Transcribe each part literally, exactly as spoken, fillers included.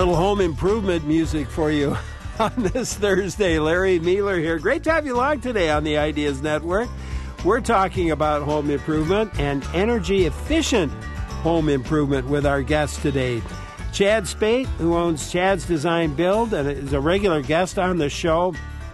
little home improvement music for you on this Thursday. Larry Mueller here. Great to have you along today on the Ideas Network. We're talking about home improvement and energy efficient home improvement with our guest today. Chad Spate, who owns Chad's Design Build and is a regular guest on the show.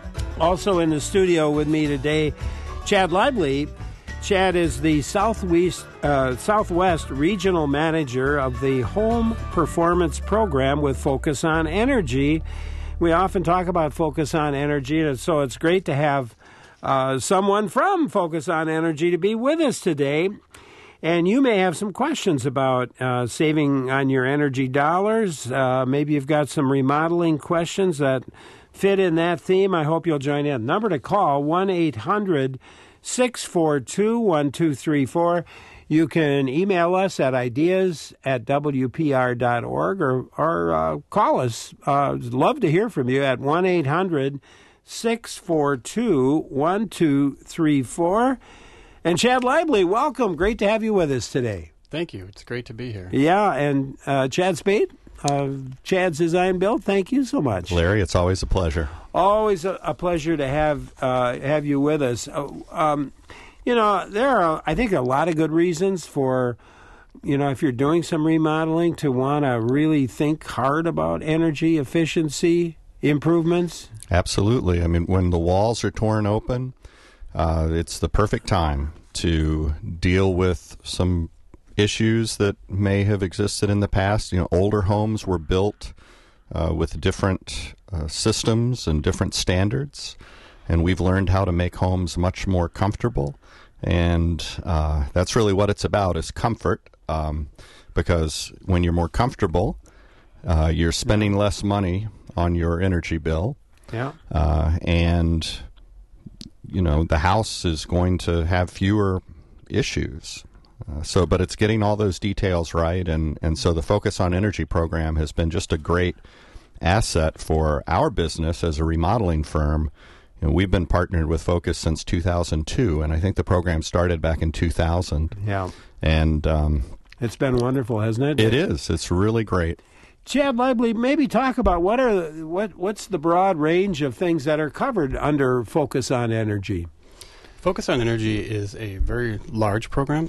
Also in the studio with me today, Chad Lively. Chad is the Southwest, uh, Southwest Regional Manager of the Home Performance Program with Focus on Energy. We often talk about Focus on Energy, and so it's great to have uh, someone from Focus on Energy to be with us today. And you may have some questions about uh, saving on your energy dollars. Uh, maybe you've got some remodeling questions that fit in that theme. I hope you'll join in. Number to call, one eight hundred six four two one two three four. You can email us at ideas at w p r dot org or, or uh, call us. Uh, love to hear from you at one eight hundred six four two one two three four. And Chad Lively, welcome. Great to have you with us today. Thank you. It's great to be here. Yeah, and uh, Chad Spate, uh, Chad's Design Build, thank you so much. Larry, it's always a pleasure. Always a, a pleasure to have uh, have you with us. Uh, um, you know, there are, I think, a lot of good reasons for, you know, if you're doing some remodeling, to want to really think hard about energy efficiency improvements. Absolutely. I mean, when the walls are torn open, uh, it's the perfect time to deal with some issues that may have existed in the past. You know, older homes were built uh, with different uh, systems and different standards, and we've learned how to make homes much more comfortable. And uh, that's really what it's about, is comfort, um, because when you're more comfortable, uh, you're spending less money on your energy bill. Yeah. Uh, and, you know, the house is going to have fewer issues. Uh, so, but it's getting all those details right. And, and so the Focus on Energy program has been just a great asset for our business as a remodeling firm. You know, we've been partnered with Focus since two thousand two, and I think the program started back in two thousand. Yeah. And um, it's been wonderful, hasn't it? It is. It's really great. Chad Lively, maybe talk about what are what what's the broad range of things that are covered under Focus on Energy? Focus on Energy is a very large program.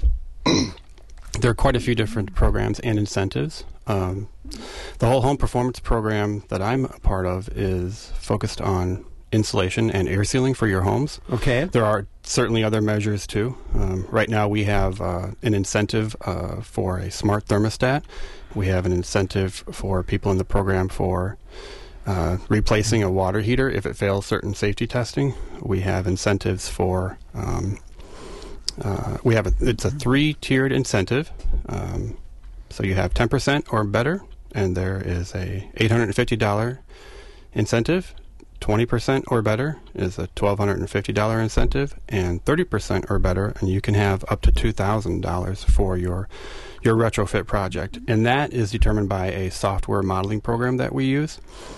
There are quite a few different programs and incentives. Um, the whole home performance program that I'm a part of is focused on insulation and air sealing for your homes. Okay. There are certainly other measures too. Um, right now we have uh, an incentive uh, for a smart thermostat. We have an incentive for people in the program for uh, replacing a water heater if it fails certain safety testing. We have incentives for, um, uh, we have a, it's a three-tiered incentive. Um, so you have ten percent or better, and there is a eight hundred fifty dollars incentive. twenty percent or better is a one thousand two hundred fifty dollars incentive, and thirty percent or better, and you can have up to two thousand dollars for your your retrofit project. And that is determined by a software modeling program that we use.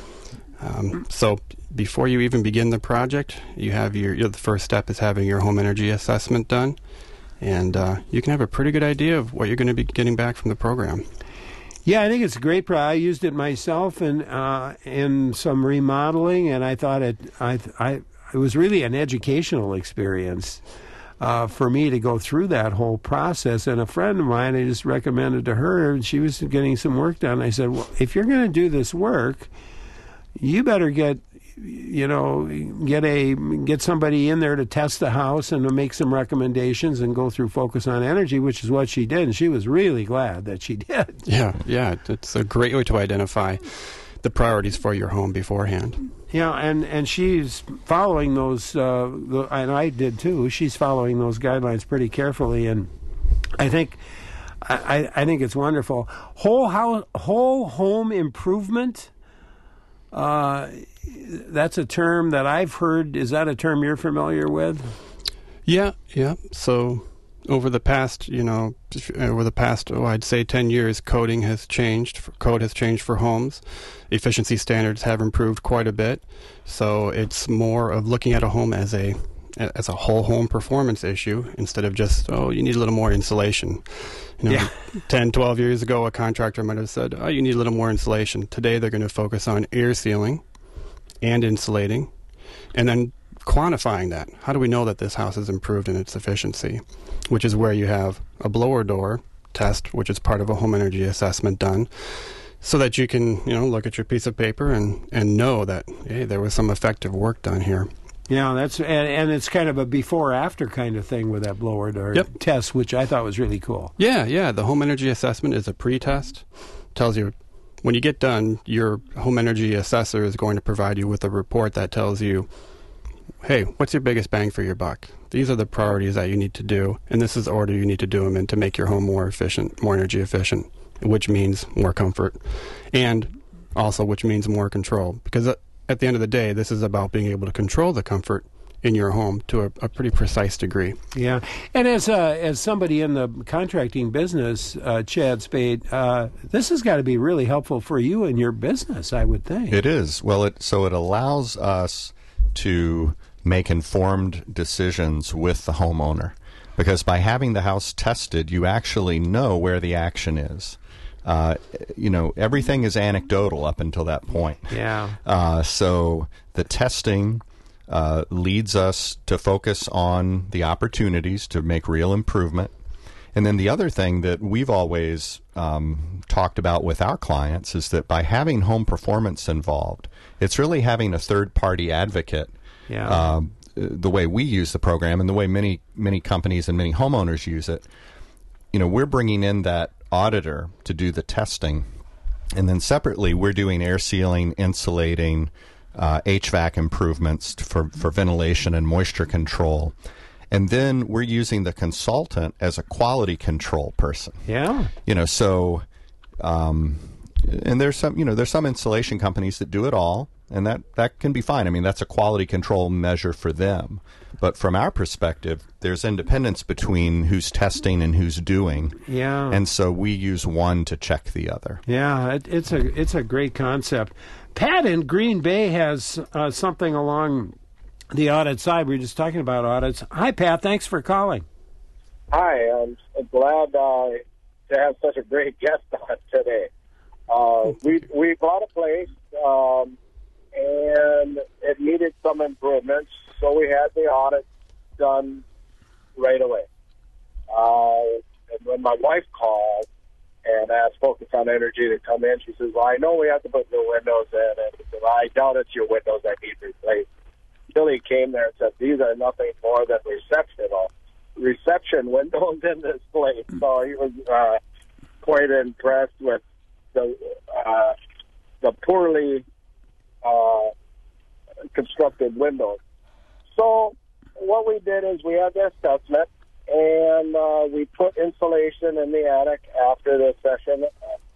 Um, so before you even begin the project, you have your, your the first step is having your home energy assessment done, and uh, you can have a pretty good idea of what you're going to be getting back from the program. Yeah, I think it's a great product. I used it myself in uh, in some remodeling, and I thought it I I it was really an educational experience uh, for me to go through that whole process. And a friend of mine, I just recommended to her, and she was getting some work done. I said, well, if you're going to do this work, you better get you know get a get somebody in there to test the house and to make some recommendations and go through Focus on Energy, which is what she did, and she was really glad that she did. Yeah, yeah, it's a great way to identify the priorities for your home beforehand. Yeah, and, and she's following those, uh, the, and I did too. She's following those guidelines pretty carefully, and I think I, I think it's wonderful. Whole house, whole home improvement. Uh, that's a term that I've heard. Is that a term you're familiar with? Yeah, yeah. So over the past, you know, over the past, oh, I'd say ten years, coding has changed. Code has changed for homes. Efficiency standards have improved quite a bit. So it's more of looking at a home as a a- as a whole home performance issue instead of just, oh, you need a little more insulation. You know, Yeah. ten, twelve years ago, a contractor might have said, oh, you need a little more insulation. Today, they're going to focus on air sealing and insulating, and then quantifying that. How do we know that this house has improved in its efficiency? Which is where you have a blower door test, which is part of a home energy assessment done, so that you can, you know, look at your piece of paper and, and know that, hey, there was some effective work done here. Yeah, that's and, and it's kind of a before-after kind of thing with that blower door Yep. test, which I thought was really cool. Yeah, yeah. The home energy assessment is a pre-test. Tells you when you get done, your home energy assessor is going to provide you with a report that tells you, hey, what's your biggest bang for your buck? These are the priorities that you need to do, and this is the order you need to do them in to make your home more efficient, more energy efficient, which means more comfort, and also which means more control. Because at the end of the day, this is about being able to control the comfort in your home to a, a pretty precise degree. Yeah, and as uh, as somebody in the contracting business, uh, Chad Spade, uh, this has got to be really helpful for you and your business, I would think. It is. Well, it so it allows us to make informed decisions with the homeowner, because by having the house tested, you actually know where the action is. Uh, you know, everything is anecdotal up until that point. Yeah. Uh, so the testing uh, leads us to focus on the opportunities to make real improvement. And then the other thing that we've always um, talked about with our clients is that by having home performance involved, it's really having a third-party advocate. Yeah. Um, the way we use the program and the way many many companies and many homeowners use it, you know, we're bringing in that auditor to do the testing, and then separately we're doing air sealing, insulating, uh, H V A C improvements for, for ventilation and moisture control. And then we're using the consultant as a quality control person. Yeah. You know, so, um, and there's some, you know, there's some installation companies that do it all, and that, that can be fine. I mean, that's a quality control measure for them. But from our perspective, there's independence between who's testing and who's doing. Yeah. And so we use one to check the other. Yeah, it, it's a it's a great concept. Pat in Green Bay has uh, something along the audit side. We were just talking about audits. Hi, Pat. Thanks for calling. Hi, I'm glad uh, to have such a great guest on today. Uh, we we bought a place, um, and it needed some improvements, so we had the audit done right away. Uh, and when my wife called and asked Focus on Energy to come in, she says, well, I know we have to put new windows in, and he said, well, I doubt it's your windows that need replaced. Billy came there and said, these are nothing more than reception reception windows in this place. So he was uh, quite impressed with the uh, the poorly uh, constructed windows. So what we did is we had the assessment, and uh, we put insulation in the attic after the session,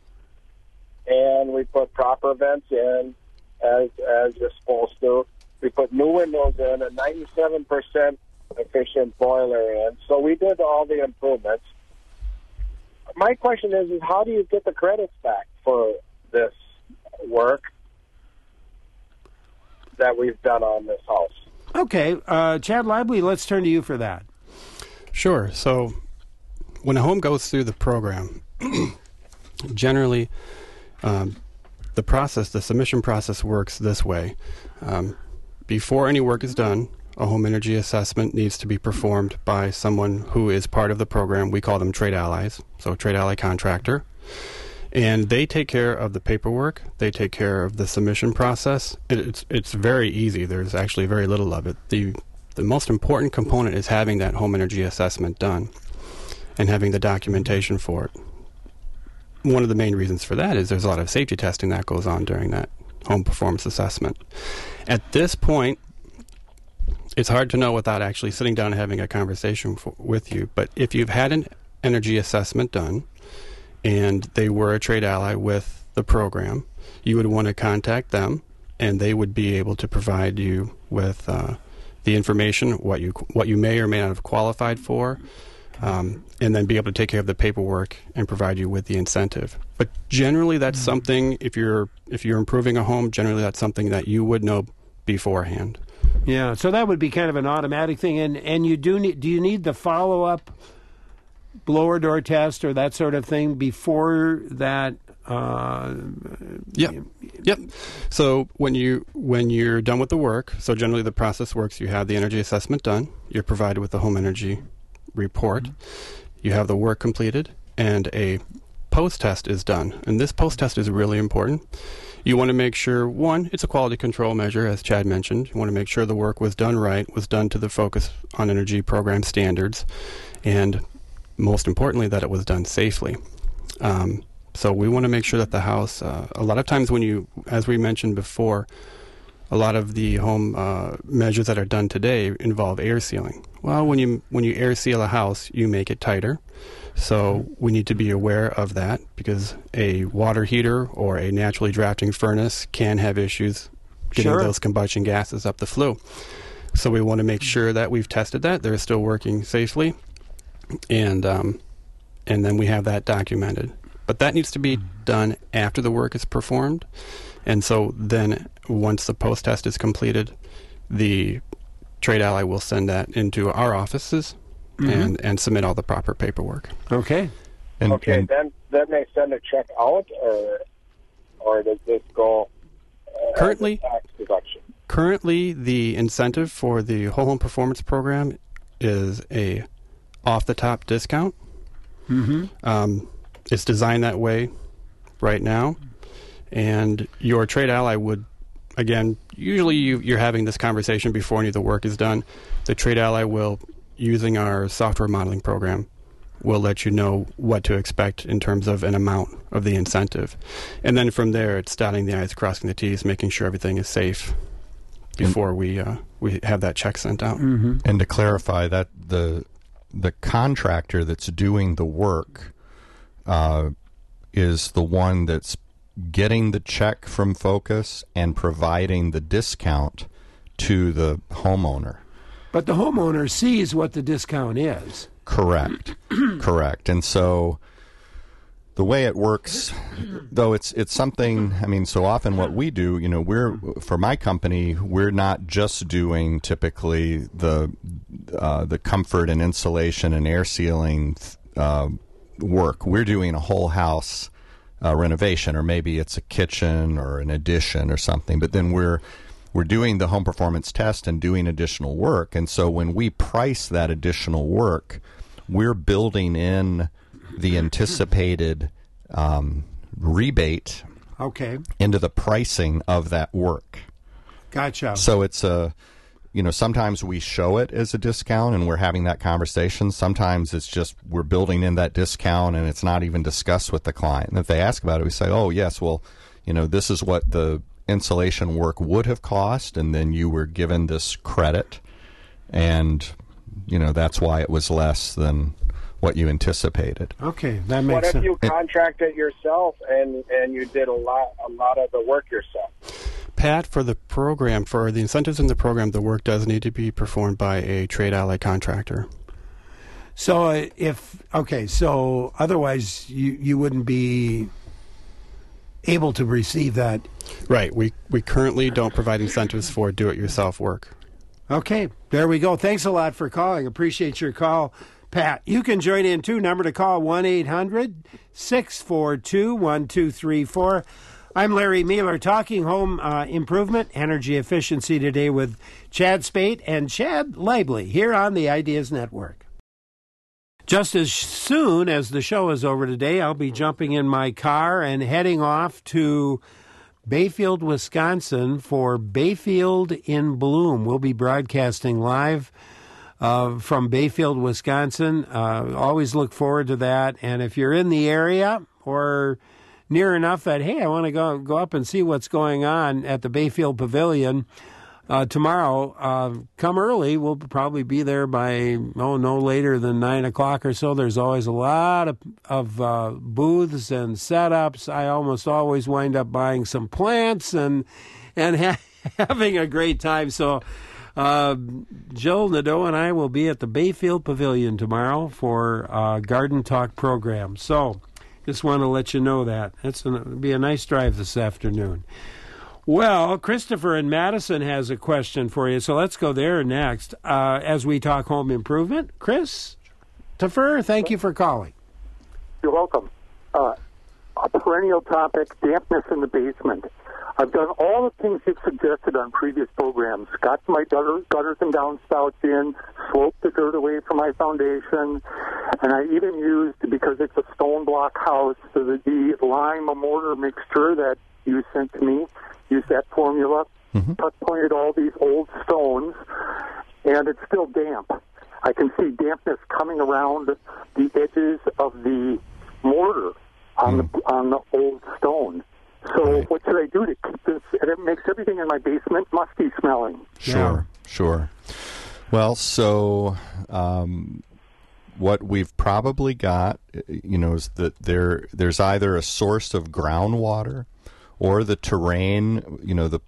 and we put proper vents in as as you're supposed to. We put new windows in, a ninety-seven percent efficient boiler in. So we did all the improvements. My question is, is how do you get the credits back for this work that we've done on this house? Okay, uh, Chad Lively, let's turn to you for that. Sure. So when a home goes through the program, generally um, the process, the submission process works this way. Um, before any work is done, a home energy assessment needs to be performed by someone who is part of the program. We call them trade allies, so trade ally contractor. And they take care of the paperwork. They take care of the submission process. It, it's it's very easy. There's actually very little of it. The the most important component is having that home energy assessment done and having the documentation for it. One of the main reasons for that is there's a lot of safety testing that goes on during that home performance assessment. At this point, it's hard to know without actually sitting down and having a conversation for, with you. But if you've had an energy assessment done and they were a trade ally with the program, you would want to contact them, and they would be able to provide you with uh, the information, what you what you may or may not have qualified for, um, and then be able to take care of the paperwork and provide you with the incentive. But generally, that's something, if you're if you're improving a home, generally that's something that you would know beforehand. Yeah, so that would be kind of an automatic thing. And, and you do need, do you need the follow-up blower door test or that sort of thing before that? Uh, yep. Yep. So when you when you're done with the work, so generally the process works. You have the energy assessment done. You're provided with the home energy report. Mm-hmm. You have the work completed, and a post test is done. And this post test is really important. You want to make sure, one, it's a quality control measure, as Chad mentioned. You want to make sure the work was done right, was done to the Focus on Energy program standards, and most importantly, that it was done safely. Um, So we want to make sure that the house, uh, a lot of times when you, as we mentioned before, a lot of the home uh, measures that are done today involve air sealing. Well, when you when you air seal a house, you make it tighter. So we need to be aware of that because a water heater or a naturally drafting furnace can have issues getting Sure. those combustion gases up the flue. So we want to make sure that we've tested that, they're still working safely, and um, and then we have that documented. But that needs to be done after the work is performed. And so then once the post-test is completed, the trade ally will send that into our offices mm-hmm. and, and submit all the proper paperwork. Okay. And, okay, and then then they send a check out, or or does this go uh, Currently- as a tax deduction? Currently, the incentive for the Whole Home Performance Program is a off-the-top discount. Mm-hmm. Um, it's designed that way right now. And your trade ally would, again, usually you, you're having this conversation before any of the work is done. The trade ally will, using our software modeling program, will let you know what to expect in terms of an amount of the incentive. And then from there, it's dotting the I's, crossing the T's, making sure everything is safe before we uh, we have that check sent out. Mm-hmm. And to clarify, that the the contractor that's doing the work uh, is the one that's getting the check from Focus and providing the discount to the homeowner. But the homeowner sees what the discount is. Correct. Correct. And so the way it works, though, it's it's something, I mean, so often what we do, you know, we're, for my company, we're not just doing typically the uh, the comfort and insulation and air sealing uh, work. We're doing a whole house uh, renovation, or maybe it's a kitchen or an addition or something, but then we're we're doing the home performance test and doing additional work. And so when we price that additional work, we're building in the anticipated um, rebate Okay. into the pricing of that work. Gotcha. So it's a, you know, sometimes we show it as a discount and we're having that conversation. Sometimes it's just we're building in that discount and it's not even discussed with the client. And if they ask about it, we say, oh, yes, well, you know, this is what the insulation work would have cost, and then you were given this credit, and, you know, that's why it was less than what you anticipated. Okay, that makes What if sense. you contracted yourself and, and you did a lot a lot of the work yourself? Pat, for the program, for the incentives in the program, the work does need to be performed by a trade ally contractor. So uh, if, okay, so otherwise you, you wouldn't be able to receive that. Right. We we currently don't provide incentives for do-it-yourself work. Okay, there we go. Thanks a lot for calling. Appreciate your call, Pat. You can join in too. Number to call, one eight hundred six four two one two three four. I'm Larry Mueller, talking home uh, improvement, energy efficiency today with Chad Spate and Chad Lively here on the Ideas Network. Just as soon as the show is over today, I'll be jumping in my car and heading off to Bayfield, Wisconsin for Bayfield in Bloom. We'll be broadcasting live uh, from Bayfield, Wisconsin. Uh, always look forward to that. And if you're in the area or near enough that, hey, I want to go go up and see what's going on at the Bayfield Pavilion uh, tomorrow, uh, come early. We'll probably be there by, oh, no later than nine o'clock or so. There's always a lot of, of uh, booths and setups. I almost always wind up buying some plants and and ha- having a great time. So uh, Joel Nadeau and I will be at the Bayfield Pavilion tomorrow for a Garden Talk program. So just want to let you know that. It's going to be a nice drive this afternoon. Well, Christopher in Madison has a question for you, so let's go there next uh, as we talk home improvement. Christopher, thank you for calling. You're welcome. Uh, a perennial topic, dampness in the basement. I've done all the things you've suggested on previous programs. Got my gutter, gutters and downspouts in, sloped the dirt away from my foundation, and I even used, because it's a stone block house, the, the lime mortar mixture that you sent to me, used that formula, mm-hmm. Tuck pointed all these old stones, and it's still damp. I can see dampness coming around the edges of the mortar on mm. the on the old stone. So right. What should I do to keep this? And it makes everything in my basement musty smelling. Sure, yeah. sure. Well, so um, what we've probably got, you know, is that there there's either a source of groundwater or the terrain, you know, the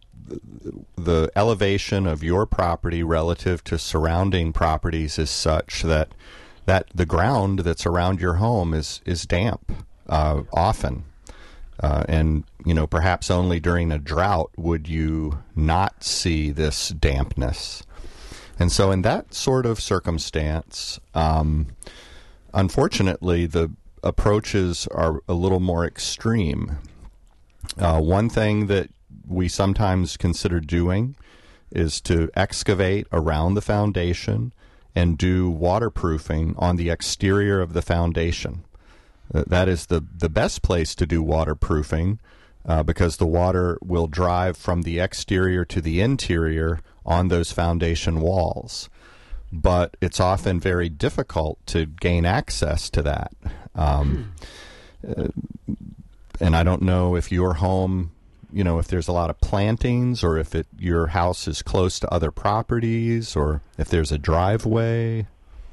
the elevation of your property relative to surrounding properties is such that that the ground that's around your home is is damp uh, often. Uh, and, you know, perhaps only during a drought would you not see this dampness. And so in that sort of circumstance, um, unfortunately, the approaches are a little more extreme. Uh, one thing that we sometimes consider doing is to excavate around the foundation and do waterproofing on the exterior of the foundation. That is the, the best place to do waterproofing uh, because the water will drive from the exterior to the interior on those foundation walls. But it's often very difficult to gain access to that. Um, uh, and I don't know if your home, you know, if there's a lot of plantings or if it, your house is close to other properties or if there's a driveway.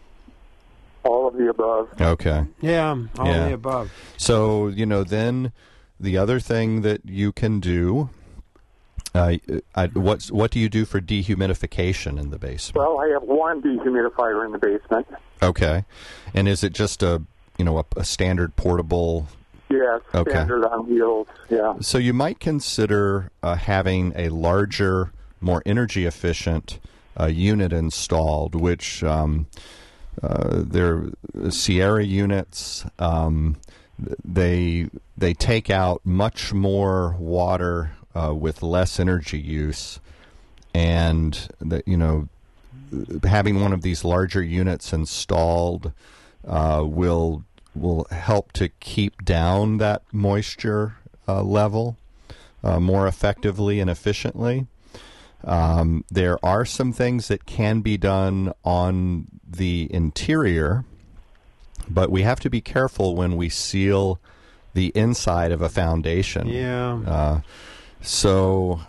All of the above. Okay. Yeah, all yeah. of the above. So, you know, then the other thing that you can do, uh, I, what, what do you do for dehumidification in the basement? Well, I have one dehumidifier in the basement. Okay. And is it just a, you know, a, a standard portable? Yes, okay. Standard on wheels, yeah. So you might consider uh, having a larger, more energy efficient uh, unit installed, which... Um, Uh, they're Sierra units. Um, they they take out much more water uh, with less energy use, and that you know having one of these larger units installed uh, will will help to keep down that moisture uh, level uh, more effectively and efficiently. Um, there are some things that can be done on the interior, but we have to be careful when we seal the inside of a foundation. Yeah. Uh, so,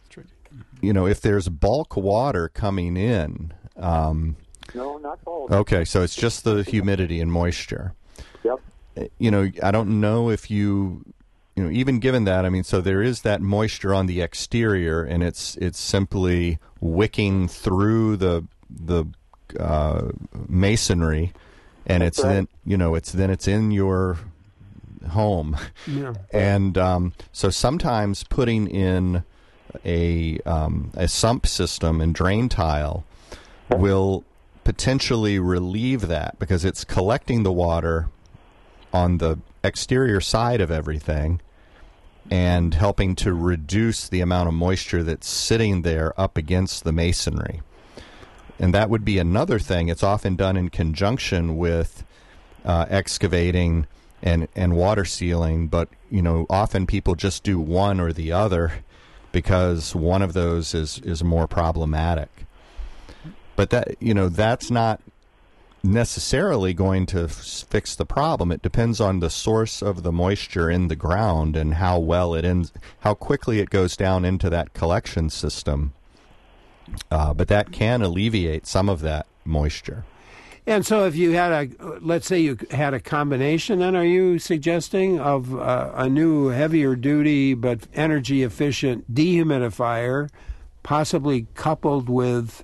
you know, if there's bulk water coming in. Um, no, not bulk. Okay, so it's just the humidity and moisture. Yep. You know, I don't know if you... You know, even given that, I mean, so there is that moisture on the exterior, and it's it's simply wicking through the the uh, masonry, and That's it's right. then you know it's then it's in your home, yeah. and um, so sometimes putting in a um, a sump system and drain tile will potentially relieve that because it's collecting the water on the exterior side of everything and helping to reduce the amount of moisture that's sitting there up against the masonry. And that would be another thing. It's often done in conjunction with uh, excavating and, and water sealing, but you know, often people just do one or the other because one of those is, is more problematic. But that you know, that's not necessarily going to f- fix the problem. It depends on the source of the moisture in the ground and how well it ends, how quickly it goes down into that collection system. Uh, but that can alleviate some of that moisture. And so if you had a, let's say you had a combination, then are you suggesting of uh, a new heavier duty but energy efficient dehumidifier possibly coupled with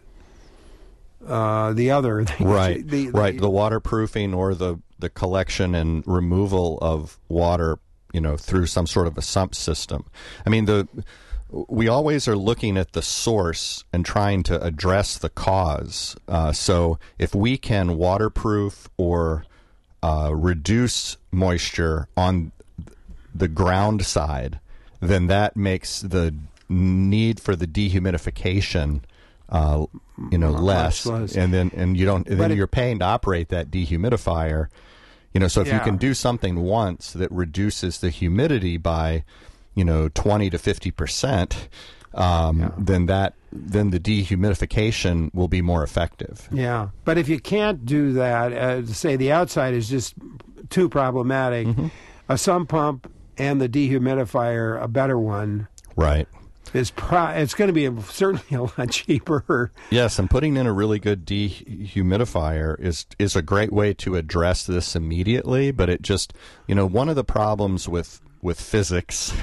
Uh, the other thing. Right, the, the, right. The waterproofing or the, the collection and removal of water, you know, through some sort of a sump system. I mean, the we always are looking at the source and trying to address the cause. Uh, so if we can waterproof or uh, reduce moisture on the ground side, then that makes the need for the dehumidification uh, you know, less, less. and then and you don't. And then it, you're paying to operate that dehumidifier. You know, so if yeah. you can do something once that reduces the humidity by, you know, twenty to fifty percent, um, yeah. then that then the dehumidification will be more effective. Yeah, but if you can't do that, uh, say the outside is just too problematic, mm-hmm. a sump pump and the dehumidifier, a better one, right? Is pro- it's going to be a, certainly a lot cheaper. Yes, and putting in a really good dehumidifier is is a great way to address this immediately. But it just, you know, one of the problems with with physics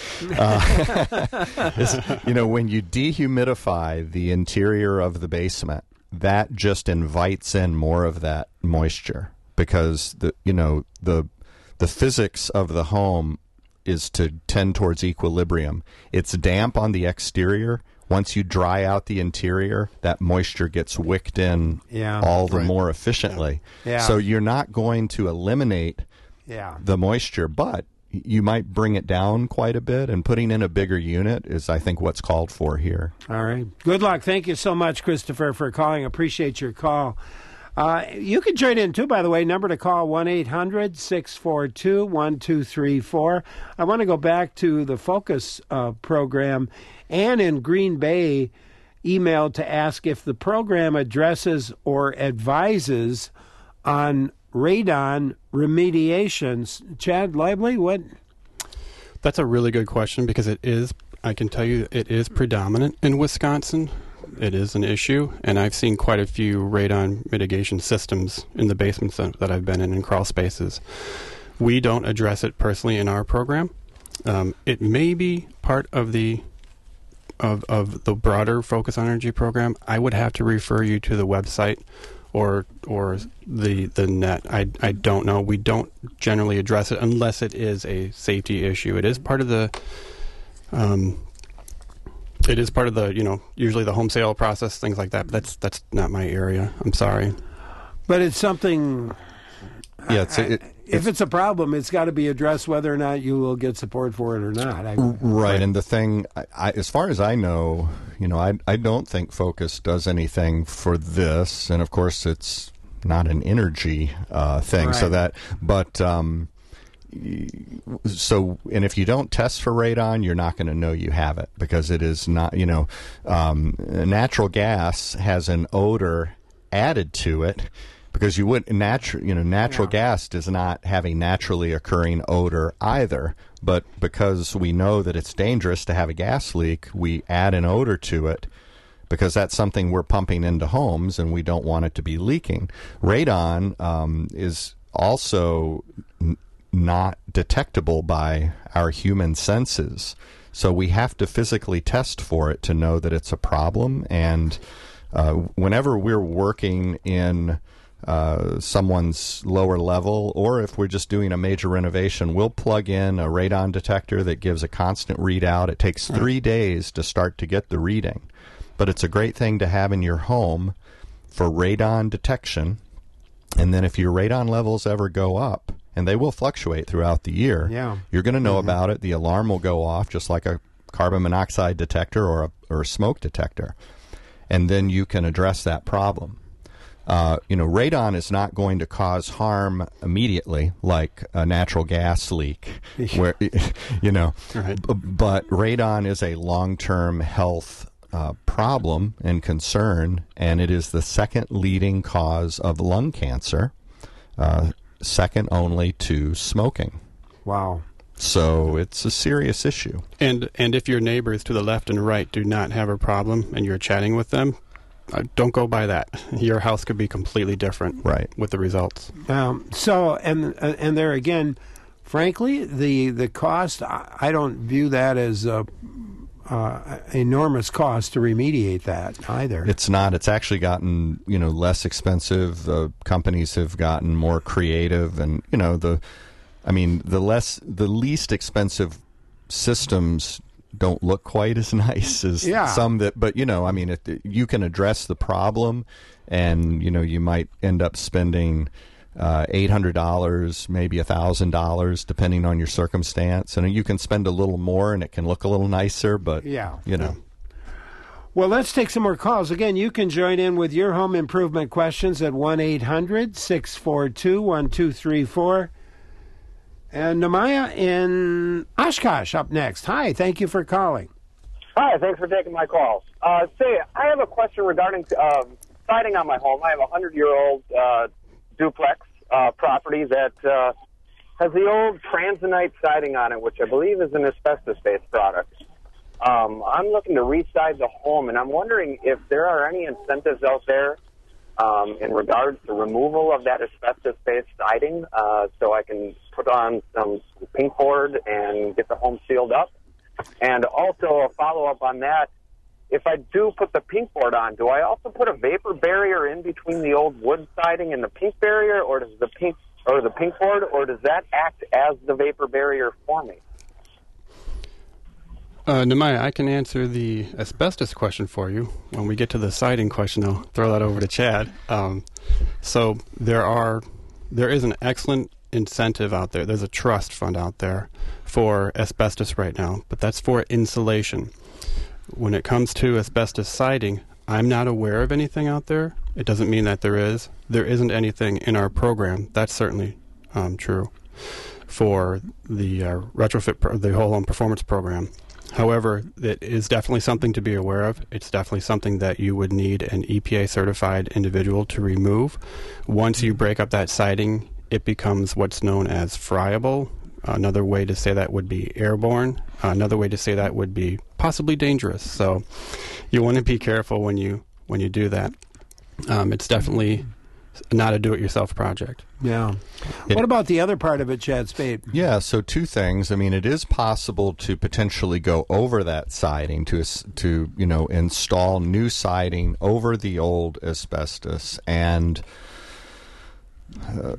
uh, is, you know, when you dehumidify the interior of the basement, that just invites in more of that moisture because the you know the the physics of the home is to tend towards equilibrium. It's damp on the exterior. Once you dry out the interior, that moisture gets wicked in yeah, all the right. more efficiently. Yeah. So you're not going to eliminate yeah. the moisture, but you might bring it down quite a bit, and putting in a bigger unit is, I think, what's called for here. All right. Good luck. Thank you so much, Christopher, for calling. Appreciate your call. Uh, you can join in, too, by the way. Number to call, one eight hundred six four two one two three four. I want to go back to the Focus uh, program. Ann in Green Bay emailed to ask if the program addresses or advises on radon remediations. Chad Lively, what? That's a really good question because it is, I can tell you, it is predominant in Wisconsin. It is an issue, and I've seen quite a few radon mitigation systems in the basements that I've been in in crawl spaces. We don't address it personally in our program. Um, it may be part of the of of the broader Focus on Energy program. I would have to refer you to the website or or the the net. I I don't know. We don't generally address it unless it is a safety issue. It is part of the um. It is part of the, you know, usually the home sale process, things like that. But that's that's not my area. I'm sorry. But it's something. Yeah, it's, it, I, if it's, it's a problem, it's got to be addressed whether or not you will get support for it or not. I, right, right, and the thing, I, I, as far as I know, you know, I I don't think Focus does anything for this, and of course, it's not an energy uh, thing. Right. So that, but. Um, So, and if you don't test for radon, you're not going to know you have it because it is not, you know, um, natural gas has an odor added to it because you would natural, you know, natural yeah. gas does not have a naturally occurring odor either. But because we know that it's dangerous to have a gas leak, we add an odor to it because that's something we're pumping into homes and we don't want it to be leaking. Radon um, is also n- not detectable by our human senses. So we have to physically test for it to know that it's a problem. And uh, whenever we're working in uh, someone's lower level, or if we're just doing a major renovation, we'll plug in a radon detector that gives a constant readout. It takes three days to start to get the reading. But it's a great thing to have in your home for radon detection. And then if your radon levels ever go up, and they will fluctuate throughout the year, yeah. you're going to know mm-hmm. about it. The alarm will go off just like a carbon monoxide detector or a, or a smoke detector. And then you can address that problem. Uh, you know, radon is not going to cause harm immediately like a natural gas leak, where, you know, right. b- but radon is a long-term health uh, problem and concern, and it is the second leading cause of lung cancer, uh, second only to smoking. Wow. So it's a serious issue. And and if your neighbors to the left and right do not have a problem and you're chatting with them, uh, don't go by that. Your house could be completely different right. with the results. Um, so, and uh, and there again, frankly, the, the cost, I, I don't view that as a Uh, enormous cost to remediate that either. It's not. It's actually gotten, you know, less expensive. Uh, companies have gotten more creative, and you know, the, I mean, the less, the least expensive systems don't look quite as nice as Yeah. some that, but you know, I mean, it, you can address the problem, and you know, you might end up spending uh, eight hundred dollars, maybe a thousand dollars, depending on your circumstance, and you can spend a little more, and it can look a little nicer. But Yeah. you know. Well, let's take some more calls. Again, you can join in with your home improvement questions at one eight hundred six four two one two three four. And Namaya in Oshkosh up next. Hi, thank you for calling. Hi, thanks for taking my calls. Uh, say, I have a question regarding uh, siding on my home. I have a hundred-year-old uh, duplex uh, property that uh, has the old Transonite siding on it, which I believe is an asbestos-based product. Um, I'm looking to re-side the home, and I'm wondering if there are any incentives out there um, in regards to removal of that asbestos-based siding, uh, so I can put on some paint board and get the home sealed up. And also a follow-up on that, if I do put the pink board on, do I also put a vapor barrier in between the old wood siding and the pink barrier, or does the pink or the pink board, or does that act as the vapor barrier for me? Uh, Nemaya, I can answer the asbestos question for you. When we get to the siding question, I'll throw that over to Chad. Um, so there are, there is an excellent incentive out there. There's a trust fund out there for asbestos right now, but that's for insulation. When it comes to asbestos siding, I'm not aware of anything out there. It doesn't mean that there is. There isn't anything in our program. That's certainly um, true for the uh, retrofit, pro- the whole home performance program. However, it is definitely something to be aware of. It's definitely something that you would need an E P A-certified individual to remove. Once you break up that siding, it becomes what's known as friable. Another way to say that would be airborne. Another way to say that would be possibly dangerous. So you want to be careful when you when you do that. Um, it's definitely not a do-it-yourself project. Yeah. It, what about the other part of it, Chad Spade? Yeah, so two things. I mean, it is possible to potentially go over that siding to, to you know, install new siding over the old asbestos, and uh,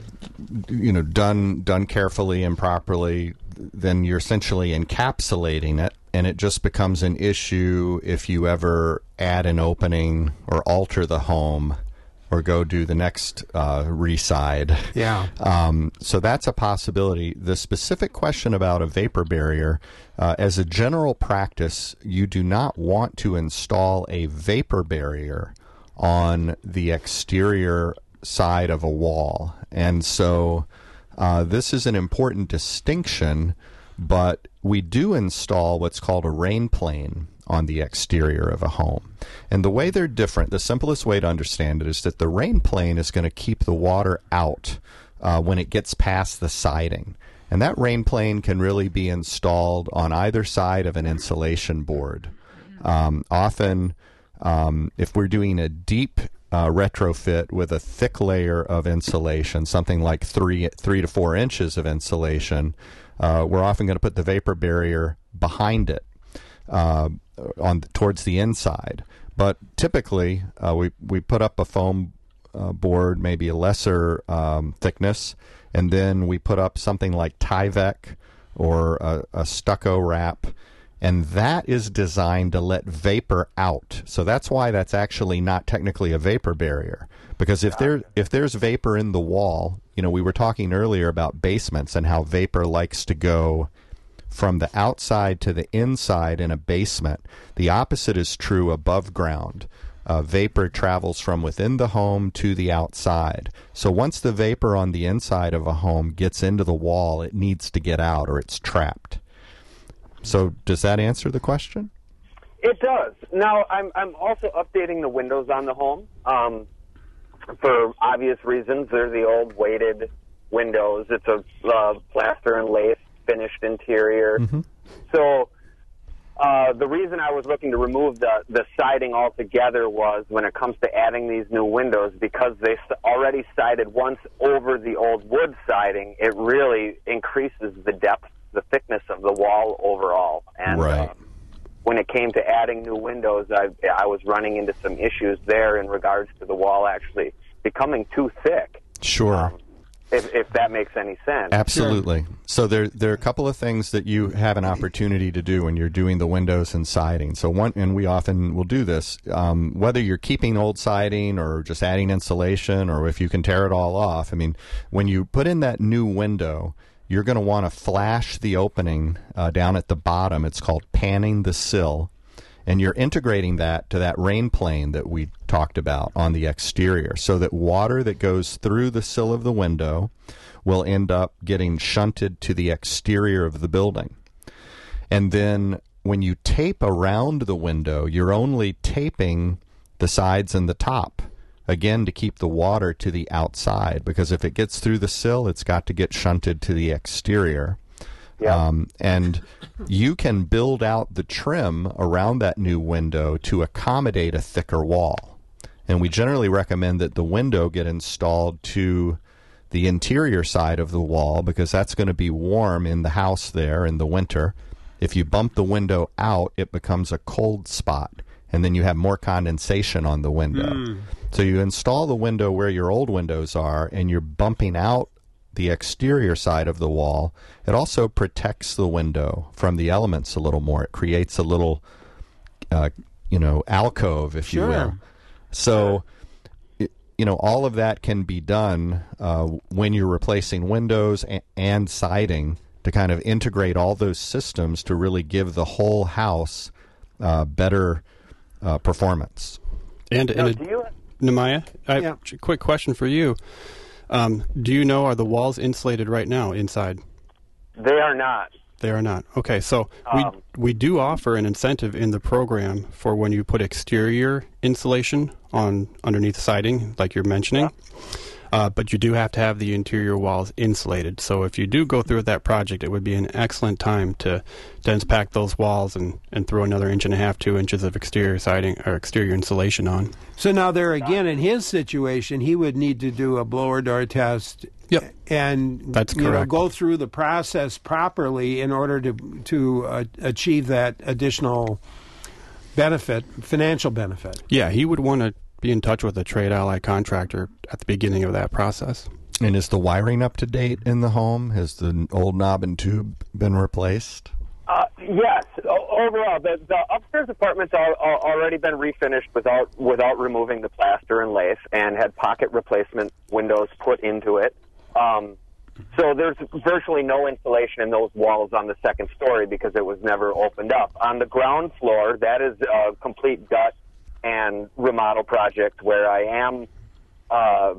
you know, done done carefully and properly, then you're essentially encapsulating it, and it just becomes an issue if you ever add an opening or alter the home or go do the next uh, reside. Yeah. Um, so that's a possibility. The specific question about a vapor barrier, uh, as a general practice, you do not want to install a vapor barrier on the exterior side of a wall. And so uh, this is an important distinction, but we do install what's called a rain plane on the exterior of a home. And the way they're different, the simplest way to understand it is that the rain plane is going to keep the water out uh, when it gets past the siding. And that rain plane can really be installed on either side of an insulation board. Um, often, um, if we're doing a deep uh, retrofit with a thick layer of insulation, something like three, three to four inches of insulation, uh, we're often going to put the vapor barrier behind it. Uh, on towards the inside, but typically uh, we we put up a foam uh, board, maybe a lesser um, thickness, and then we put up something like Tyvek or a, a stucco wrap, and that is designed to let vapor out. So that's why that's actually not technically a vapor barrier, because if there if there's vapor in the wall, you know, we were talking earlier about basements and how vapor likes to go from the outside to the inside in a basement. The opposite is true above ground. Uh, vapor travels from within the home to the outside. So once the vapor on the inside of a home gets into the wall, it needs to get out or it's trapped. So does that answer the question? It does. Now, I'm I'm also updating the windows on the home. Um, for obvious reasons, they're the old weighted windows. It's a uh, plaster and lace finished interior. Mm-hmm. So uh, the reason I was looking to remove the, the siding altogether was when it comes to adding these new windows, because they already sided once over the old wood siding, it really increases the depth, the thickness of the wall overall. And right. uh, when it came to adding new windows, I, I was running into some issues there in regards to the wall actually becoming too thick. Sure. Um, if, if that makes any sense. Absolutely. Sure. So there, there are a couple of things that you have an opportunity to do when you're doing the windows and siding. So one, and we often will do this, um, whether you're keeping old siding or just adding insulation, or if you can tear it all off. I mean, when you put in that new window, you're going to want to flash the opening uh, down at the bottom. It's called panning the sill. And you're integrating that to that rain plane that we talked about on the exterior, so that water that goes through the sill of the window will end up getting shunted to the exterior of the building. And then when you tape around the window, you're only taping the sides and the top, again, to keep the water to the outside, because if it gets through the sill, it's got to get shunted to the exterior. Yeah. Um, and you can build out the trim around that new window to accommodate a thicker wall. And we generally recommend that the window get installed to the interior side of the wall, because that's going to be warm in the house there in the winter. If you bump the window out, it becomes a cold spot, and then you have more condensation on the window. Mm. So you install the window where your old windows are, and you're bumping out the exterior side of the wall. It also protects the window from the elements a little more. It creates a little, uh, you know, alcove, if Sure. you will. So, it, you know, all of that can be done uh, when you're replacing windows and, and siding, to kind of integrate all those systems to really give the whole house uh, better uh, performance. And, Now, and do you, Nehemiah, I, Yeah. quick question for you. Um, do you know, are the walls insulated right now inside? they are not. They are not. Okay, so we Um, we do offer an incentive in the program for when you put exterior insulation on underneath siding, like you're mentioning. Uh, but you do have to have the interior walls insulated. So if you do go through with that project, it would be an excellent time to dense pack those walls and, and throw another inch and a half, two inches of exterior siding or exterior insulation on. So now there again, in his situation, he would need to do a blower door test. Yep. And That's you know, correct. go through the process properly in order to to uh, achieve that additional benefit, financial benefit. Yeah, he would want to be in touch with a trade ally contractor at the beginning of that process. And is the wiring up to date in the home? Has the old knob and tube been replaced? Uh, yes. O- overall, the, the upstairs apartment's al- al- already been refinished without without removing the plaster and lath, and had pocket replacement windows put into it. Um, so there's virtually no insulation in those walls on the second story because it was never opened up. On the ground floor, that is a complete gut and remodel project where I am uh,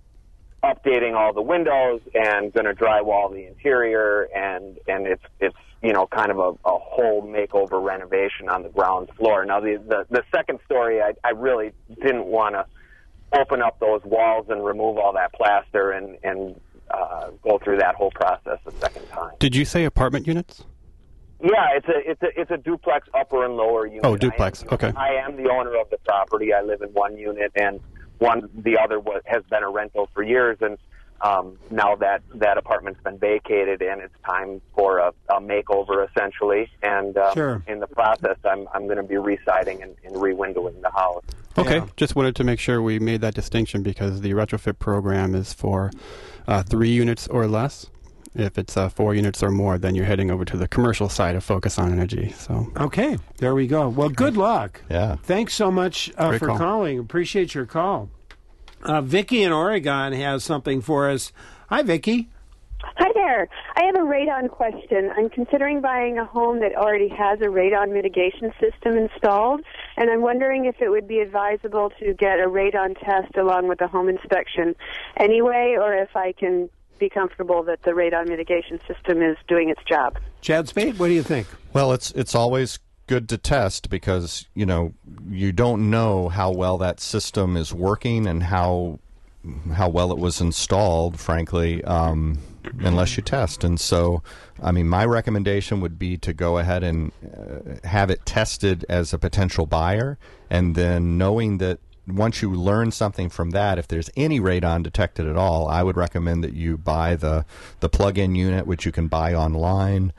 updating all the windows and going to drywall the interior, and and it's it's you know kind of a, a whole makeover renovation on the ground floor. Now the the, the second story, I, I really didn't want to open up those walls and remove all that plaster and and uh, go through that whole process a second time. Did you say apartment units? Yeah, it's a it's a it's a duplex upper and lower unit. Oh, duplex. I am, Okay. I am the owner of the property. I live in one unit, and one the other was, has been a rental for years. And um, now that that apartment's been vacated, and it's time for a, a makeover essentially. And um, Sure. in the process, I'm I'm going to be residing and, and re-windowing the house. Okay, Yeah. just wanted to make sure we made that distinction because the retrofit program is for uh, three units or less. If it's uh, four units or more, then you're heading over to the commercial side of Focus on Energy. So, Okay, there we go. Well, good luck. Yeah. Thanks so much uh, Great for call. calling. Appreciate your call. Uh, Vicki in Oregon has something for us. Hi, Vicki. Hi there. I have a radon question. I'm considering buying a home that already has a radon mitigation system installed, and I'm wondering if it would be advisable to get a radon test along with a home inspection anyway, or if I can be comfortable that the radon mitigation system is doing its job. Chad Spade, what do you think? Well, it's it's always good to test because, you know, you don't know how well that system is working and how how well it was installed, frankly, um, unless you test. And so, I mean, my recommendation would be to go ahead and uh, have it tested as a potential buyer, and then knowing that once you learn something from that, if there's any radon detected at all, I would recommend that you buy the, the plug-in unit, which you can buy online.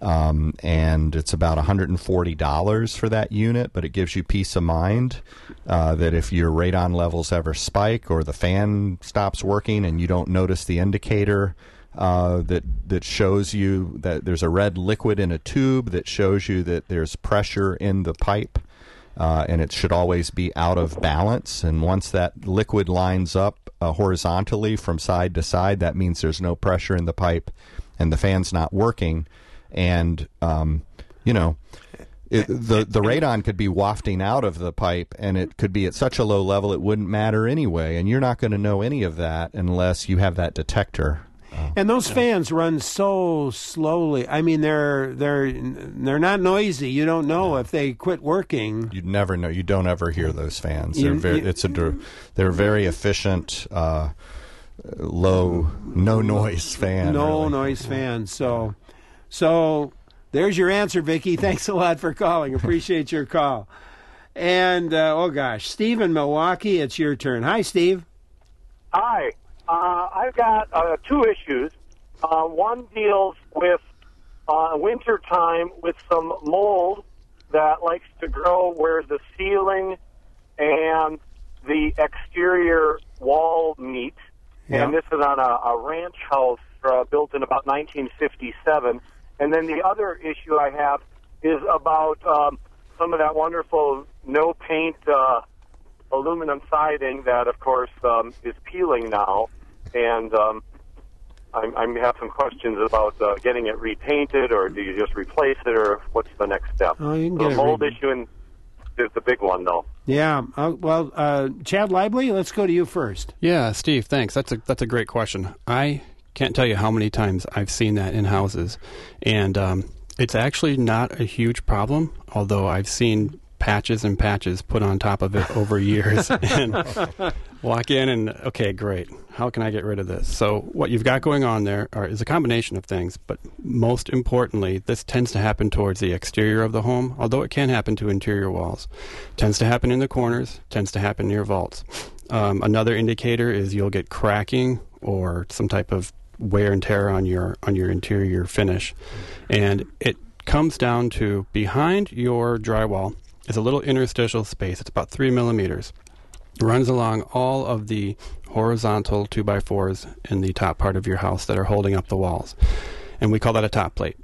Um, and it's about one hundred forty dollars for that unit, but it gives you peace of mind uh, that if your radon levels ever spike or the fan stops working and you don't notice the indicator uh, that that shows you that there's a red liquid in a tube that shows you that there's pressure in the pipe, uh, and it should always be out of balance. And once that liquid lines up uh, horizontally from side to side, that means there's no pressure in the pipe and the fan's not working. And, um, you know, it, the the radon could be wafting out of the pipe, and it could be at such a low level it wouldn't matter anyway. And you're not going to know any of that unless you have that detector. Uh, and those yeah. fans run so slowly. I mean, they're they're they're not noisy. You don't know if they quit working. You'd never know. You don't ever hear those fans. You- They're very. you- It's a. They're very efficient. Uh, low, no noise fan. No really. noise fans. So, so there's your answer, Vicki. Thanks a lot for calling. Appreciate your call. And uh, oh gosh, Steve in Milwaukee, it's your turn. Hi, Steve. Hi. Uh, I've got uh, two issues. Uh, one deals with uh, winter time with some mold that likes to grow where the ceiling and the exterior wall meet. Yeah. And this is on a, a ranch house uh, built in about nineteen fifty-seven. And then the other issue I have is about um, some of that wonderful no-paint uh, aluminum siding that, of course, um, is peeling now. And um, I'm, I have some questions about uh, getting it repainted, or do you just replace it, or what's the next step? Oh, you can the get it mold re- issue in, is the big one, though. Yeah. Uh, well, uh, Chad Lively, let's go to you first. Yeah, Steve, thanks. That's a that's a great question. I can't tell you how many times I've seen that in houses, and um, it's actually not a huge problem, although I've seen patches and patches put on top of it over years and walk in and, okay, great. How can I get rid of this? So what you've got going on there are, is a combination of things, but most importantly, this tends to happen towards the exterior of the home, although it can happen to interior walls. Tends to happen in the corners, tends to happen near vaults. Um, another indicator is you'll get cracking or some type of wear and tear on your on your interior finish. And it comes down to behind your drywall is a little interstitial space. It's about three millimeters. It runs along all of the horizontal two by fours in the top part of your house that are holding up the walls. And we call that a top plate.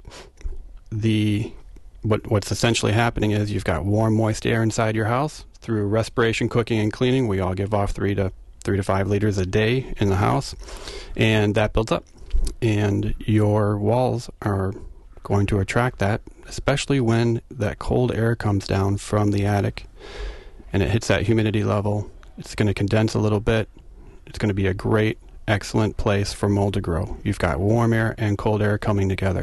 The what what's essentially happening is you've got warm, moist air inside your house. Through respiration, cooking, and cleaning, we all give off three to three to five liters a day in the house, and that builds up. And your walls are going to attract that, especially when that cold air comes down from the attic and it hits that humidity level. It's going to condense a little bit. It's going to be a great, excellent place for mold to grow. You've got warm air and cold air coming together.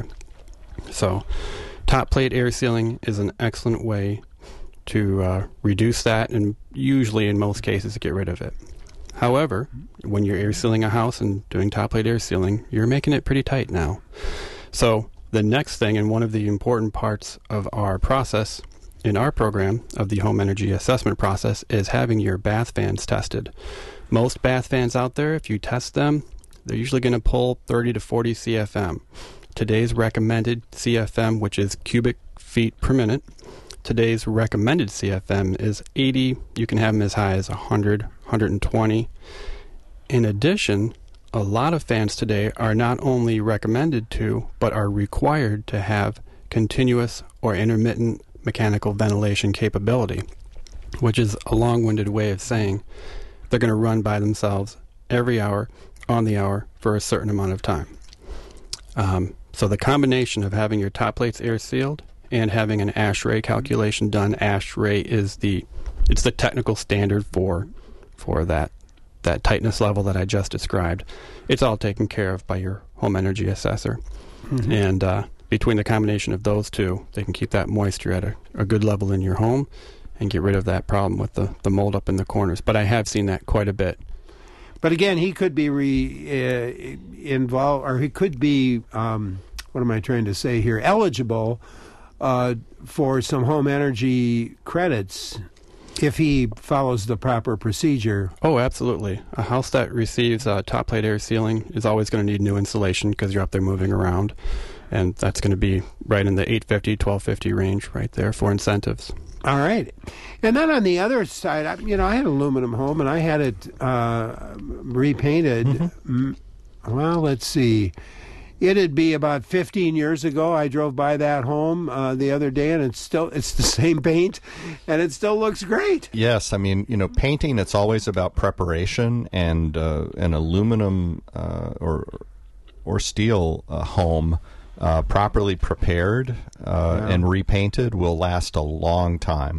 So top plate air sealing is an excellent way to uh, reduce that, and usually in most cases get rid of it. However, when you're air sealing a house and doing top plate air sealing, you're making it pretty tight now. So the next thing, and one of the important parts of our process in our program of the home energy assessment process, is having your bath fans tested. Most bath fans out there, if you test them, they're usually going to pull thirty to forty C F M. Today's recommended C F M, which is cubic feet per minute, today's recommended C F M is eighty. You can have them as high as one hundred, one hundred twenty. In addition, a lot of fans today are not only recommended to, but are required to have continuous or intermittent mechanical ventilation capability, which is a long-winded way of saying they're going to run by themselves every hour, on the hour, for a certain amount of time. Um, so the combination of having your top plates air sealed and having an ASHRAE calculation done. ASHRAE is the it's the technical standard for for that that tightness level that I just described. It's all taken care of by your home energy assessor. Mm-hmm. And uh, between the combination of those two, they can keep that moisture at a, a good level in your home and get rid of that problem with the, the mold up in the corners. But I have seen that quite a bit. But again, he could be re, uh, involved, or he could be, um, what am I trying to say here, eligible uh, for some home energy credits if he follows the proper procedure. Oh, absolutely. A house that receives uh, top plate air sealing is always going to need new insulation because you're up there moving around. and that's going to be right in the eight fifty, twelve fifty range right there for incentives. All right. And then on the other side, I, you know, I had an aluminum home, and I had it uh, repainted. Mm-hmm. Well, let's see. It'd be about fifteen years ago. I drove by that home uh, the other day, and it's still it's the same paint, and it still looks great. Yes, I mean, you know, painting, it's always about preparation, and uh, an aluminum uh, or or steel uh, home uh, properly prepared uh, yeah. and repainted will last a long time.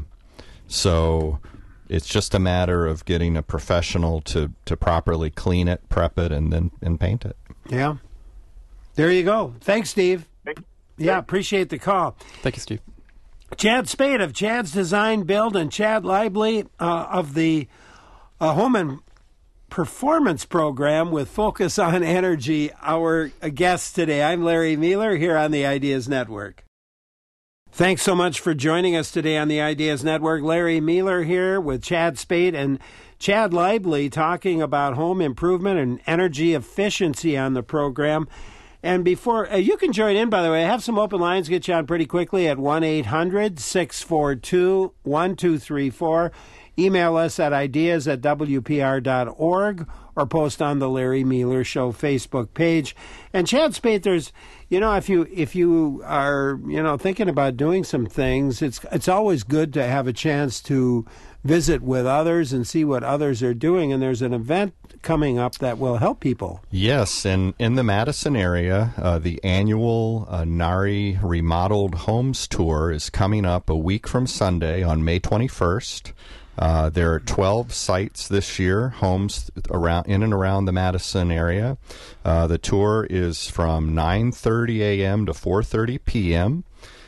So it's just a matter of getting a professional to, to properly clean it, prep it, and then and paint it. Yeah. There you go. Thanks, Steve. Thanks. Yeah, appreciate the call. Thank you, Steve. Chad Spade of Chad's Design Build and Chad Lively uh, of the uh, Home and Performance Program with Focus on Energy, our guest today. I'm Larry Mueller here on the Ideas Network. Thanks so much for joining us today on the Ideas Network. Larry Mueller here with Chad Spade and Chad Lively talking about home improvement and energy efficiency on the program. And before, uh, you can join in, by the way. I have some open lines, get you on pretty quickly at one eight hundred six four two one two three four. Email us at ideas at w p r dot org or post on the Larry Mueller Show Facebook page. And Chad Spade, there's, you know, if you if you are, you know, thinking about doing some things, it's it's always good to have a chance to visit with others and see what others are doing. And there's an event coming up that will help people. Yes, and in the Madison area, uh, the annual uh, NARI Remodeled Homes Tour is coming up a week from Sunday on May twenty-first. Uh, there are twelve sites this year, homes around in and around the Madison area. Uh, the tour is from nine thirty a.m. to four thirty p.m.,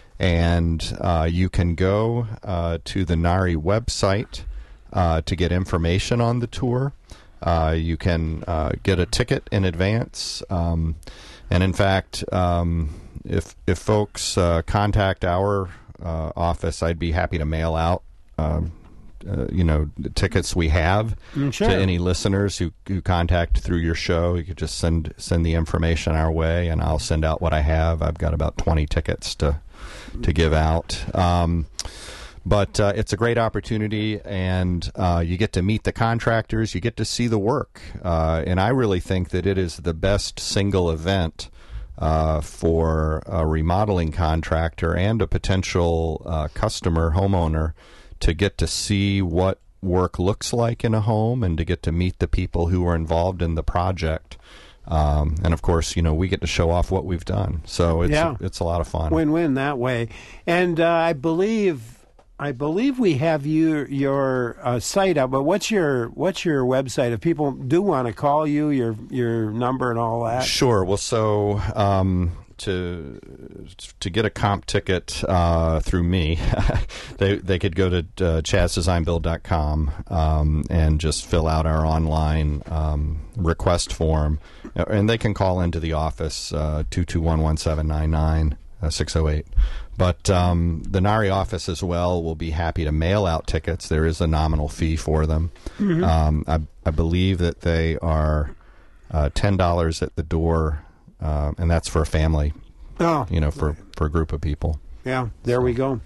and uh, you can go uh, to the NARI website uh, to get information on the tour. Uh, you can uh, get a ticket in advance, um, and in fact, um, if if folks uh, contact our uh, office, I'd be happy to mail out um, uh, you know the tickets we have mm, sure. to any listeners who, who contact through your show. You could just send send the information our way, and I'll send out what I have. I've got about twenty tickets to to give out. Um, But uh, it's a great opportunity, and uh, you get to meet the contractors, you get to see the work. Uh, and I really think that it is the best single event uh, for a remodeling contractor and a potential uh, customer, homeowner, to get to see what work looks like in a home and to get to meet the people who are involved in the project. Um, and, of course, you know, we get to show off what we've done. So it's, yeah. it's a lot of fun. Win-win that way. And uh, I believe... I believe we have you, your uh, site up, but what's your what's your website? If people do want to call you, your your number and all that. Sure. Well, so um, to to get a comp ticket uh, through me, they they could go to uh, chads design build dot com um, and just fill out our online um, request form, and they can call into the office uh, two two one one seven nine nine six zero eight. But um, the NARI office as well will be happy to mail out tickets. There is a nominal fee for them. Mm-hmm. Um, I, I believe that they are uh, ten dollars at the door, uh, and that's for a family, oh. you know, for, for a group of people. Yeah, there so. we go.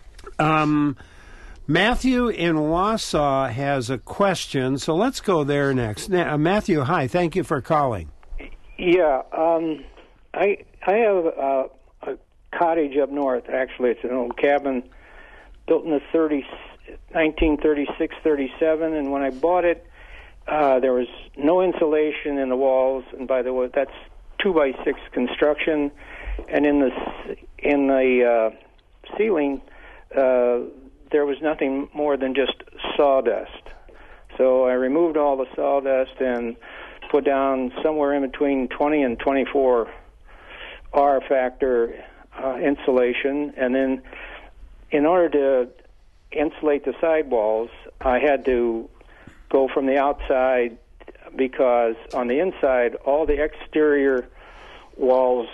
Um, Matthew in Wausau has a question, so let's go there next. Now, uh, Matthew, hi. Thank you for calling. Yeah, um, I, I have... Uh, cottage up north. Actually, it's an old cabin built in the thirty, nineteen thirty-six, thirty-seven, and when I bought it, uh, there was no insulation in the walls, and by the way, that's two by six construction, and in the in the uh, ceiling, uh, there was nothing more than just sawdust. So I removed all the sawdust and put down somewhere in between twenty and twenty-four R factor Uh, insulation, and then in order to insulate the sidewalls, I had to go from the outside because on the inside, all the exterior walls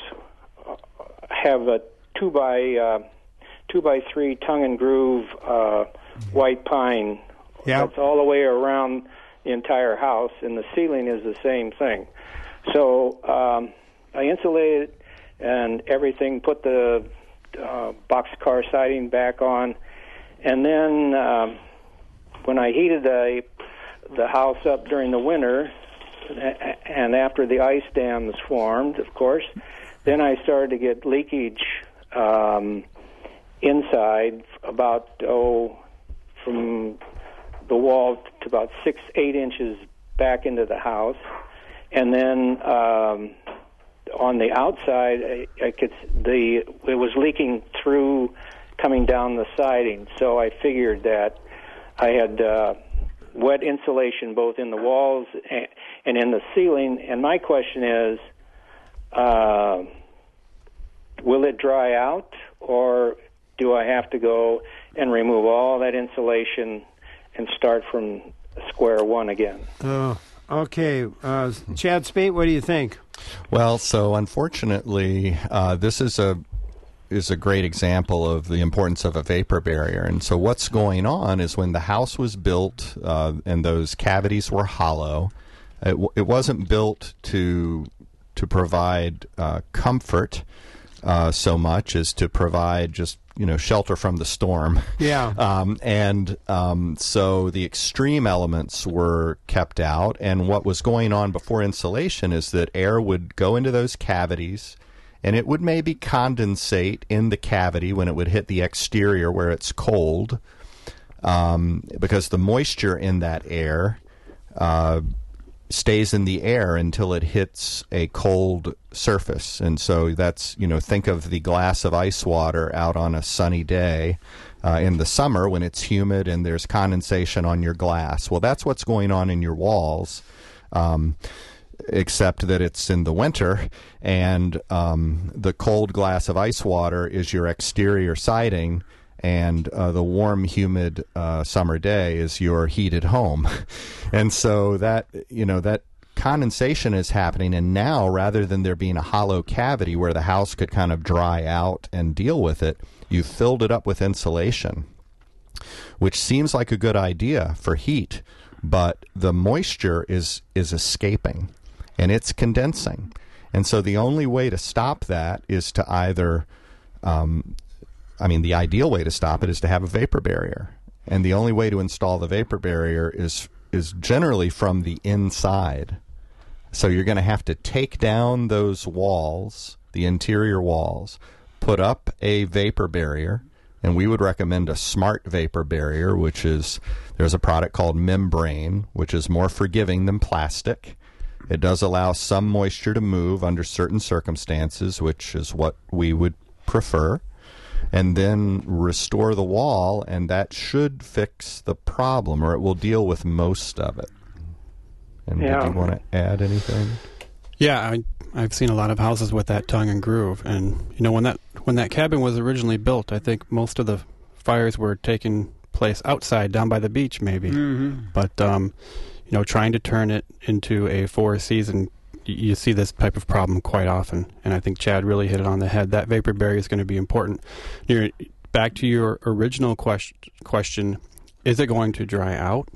have a two by uh, two by three tongue and groove uh, white pine. Yeah. That's all the way around the entire house, and the ceiling is the same thing. So um, I insulated and everything, put the uh, boxcar siding back on, and then um, when I heated the, the house up during the winter, and after the ice dams formed, of course, then I started to get leakage um, inside about, oh, from the wall to about six, eight inches back into the house. And then um, on the outside, I, I could the it was leaking through, coming down the siding. So I figured that I had uh, wet insulation both in the walls and, and in the ceiling. And my question is, uh, will it dry out, or do I have to go and remove all that insulation and start from square one again? Oh, okay. Uh, Chad Spate, what do you think? Well, so unfortunately, uh, this is a is a great example of the importance of a vapor barrier. And so what's going on is when the house was built uh, and those cavities were hollow, it, w- it wasn't built to to provide uh, comfort uh, so much as to provide just you know shelter from the storm. Yeah. Um, and um, so the extreme elements were kept out. And what was going on before insulation is that air would go into those cavities, and it would maybe condensate in the cavity when it would hit the exterior where it's cold, um, because the moisture in that air uh, stays in the air until it hits a cold surface. And so that's, you know, think of the glass of ice water out on a sunny day uh, in the summer when it's humid and there's condensation on your glass. Well, that's what's going on in your walls. Um, except that it's in the winter, and um, the cold glass of ice water is your exterior siding, and uh, the warm, humid uh, summer day is your heated home. And so that, you know, that condensation is happening, and now rather than there being a hollow cavity where the house could kind of dry out and deal with it, you've filled it up with insulation, which seems like a good idea for heat, but the moisture is is escaping. And it's condensing. And so the only way to stop that is to either, um, I mean, the ideal way to stop it is to have a vapor barrier. And the only way to install the vapor barrier is is generally from the inside. So you're going to have to take down those walls, the interior walls, put up a vapor barrier. And we would recommend a smart vapor barrier, which is, there's a product called Membrane, which is more forgiving than plastic. It does allow some moisture to move under certain circumstances, which is what we would prefer, and then restore the wall, and that should fix the problem, or it will deal with most of it. And yeah. Did you want to add anything? Yeah, I, I've seen a lot of houses with that tongue and groove, and you know when that when that cabin was originally built, I think most of the fires were taking place outside, down by the beach, maybe. Mm-hmm. But um, you know, trying to turn it into a four-season, you see this type of problem quite often, and I think Chad really hit it on the head. That vapor barrier is going to be important. You're, back to your original question, question, is it going to dry out?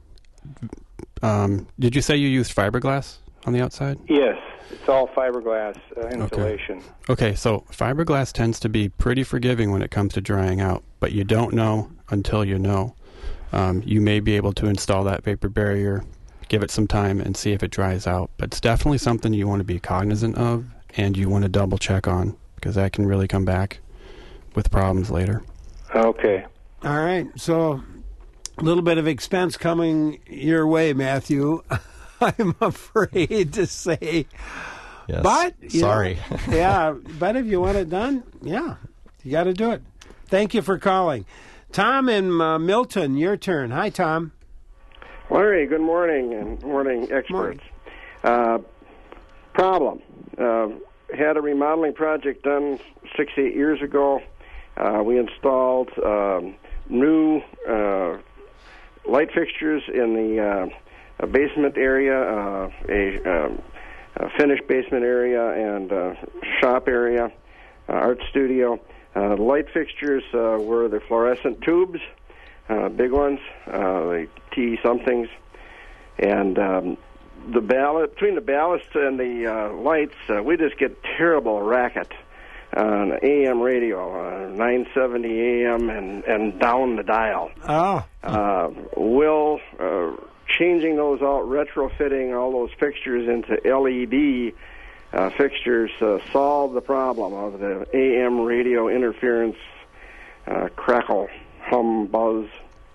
Um, did you say you used fiberglass on the outside? Yes, it's all fiberglass uh, insulation. Okay. okay, so fiberglass tends to be pretty forgiving when it comes to drying out, but you don't know until you know. Um, you may be able to install that vapor barrier, give it some time, and see if it dries out. But it's definitely something you want to be cognizant of, and you want to double check on, because that can really come back with problems later. Okay. All right. So a little bit of expense coming your way, Matthew, I'm afraid to say. Yes. But you Sorry. know, yeah, but if you want it done, yeah, you got to do it. Thank you for calling. Tom in uh, Milton, your turn. Hi, Tom. Larry, good morning, and morning, experts. Morning. Uh, problem. Uh, had a remodeling project done six, eight years ago. Uh, we installed um, new uh, light fixtures in the uh, basement area, uh, a, um, a finished basement area, and uh, shop area, uh, art studio. Uh, the light fixtures uh, were the fluorescent tubes, uh, big ones, uh, the T somethings, and um, the ballast between the ballast and the uh, lights, uh, we just get terrible racket. on A M radio, uh, nine seventy A M and, and down the dial. Oh. Uh, will uh, changing those out, retrofitting all those fixtures into L E D uh, fixtures uh, solve the problem of the A M radio interference, uh, crackle, hum, buzz?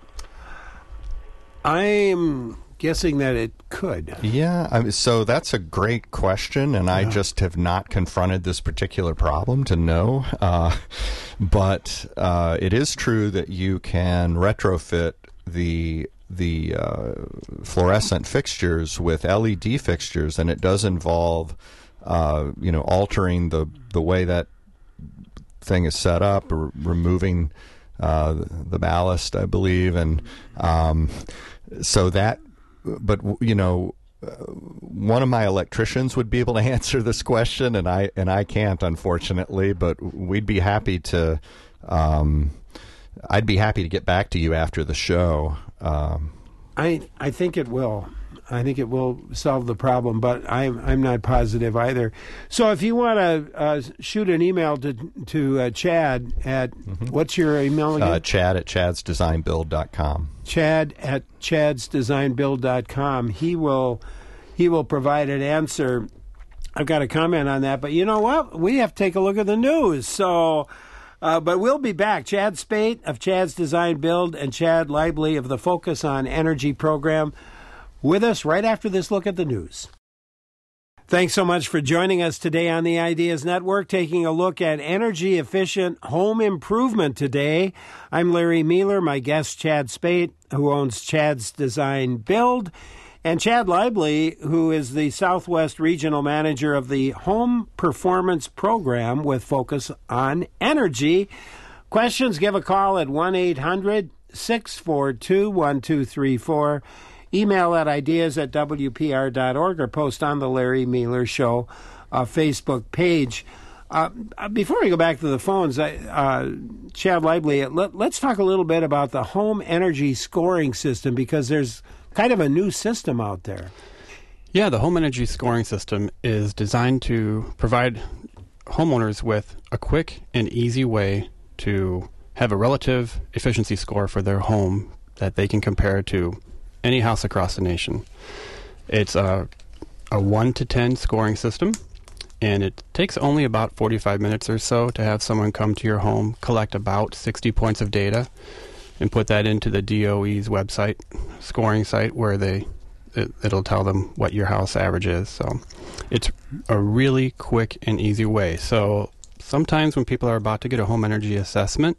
I'm guessing that it could. Yeah, I mean, so that's a great question, and I just have not confronted this particular problem to know. Uh, but uh, it is true that you can retrofit the the uh, fluorescent fixtures with L E D fixtures, and it does involve, uh, you know, altering the the way that thing is set up, or removing uh, the ballast, I believe, and um, so that. But you know, uh, one of my electricians would be able to answer this question, and I and I can't, unfortunately. But we'd be happy to. Um, I'd be happy to get back to you after the show. Um, I I think it will. I think it will solve the problem, but I'm I'm not positive either. So if you want to uh, shoot an email to to uh, Chad at mm-hmm. what's your email again? Uh, Chad at chads design build dot com. Chad at chads design build dot com. He will he will provide an answer. I've got a comment on that, but you know what? We have to take a look at the news. So. Uh, but we'll be back. Chad Spate of Chad's Design Build and Chad Lively of the Focus on Energy program with us right after this look at the news. Thanks so much for joining us today on the Ideas Network, taking a look at energy-efficient home improvement today. I'm Larry Mealer, my guest Chad Spate, who owns Chad's Design Build, and Chad Lively, who is the Southwest Regional Manager of the Home Performance Program with Focus on Energy. Questions, give a call at one eight hundred six four two one two three four. Email at ideas at w p r dot org or post on the Larry Mealer Show uh, Facebook page. Uh, before we go back to the phones, uh, Chad Lively, let, let's talk a little bit about the home energy scoring system, because there's kind of a new system out there. Yeah, the home energy scoring system is designed to provide homeowners with a quick and easy way to have a relative efficiency score for their home that they can compare to any house across the nation. It's a, a one to ten scoring system, and it takes only about forty-five minutes or so to have someone come to your home, collect about sixty points of data, and put that into the D O E's website, scoring site, where they it, it'll tell them what your house average is. So it's a really quick and easy way. So sometimes when people are about to get a home energy assessment,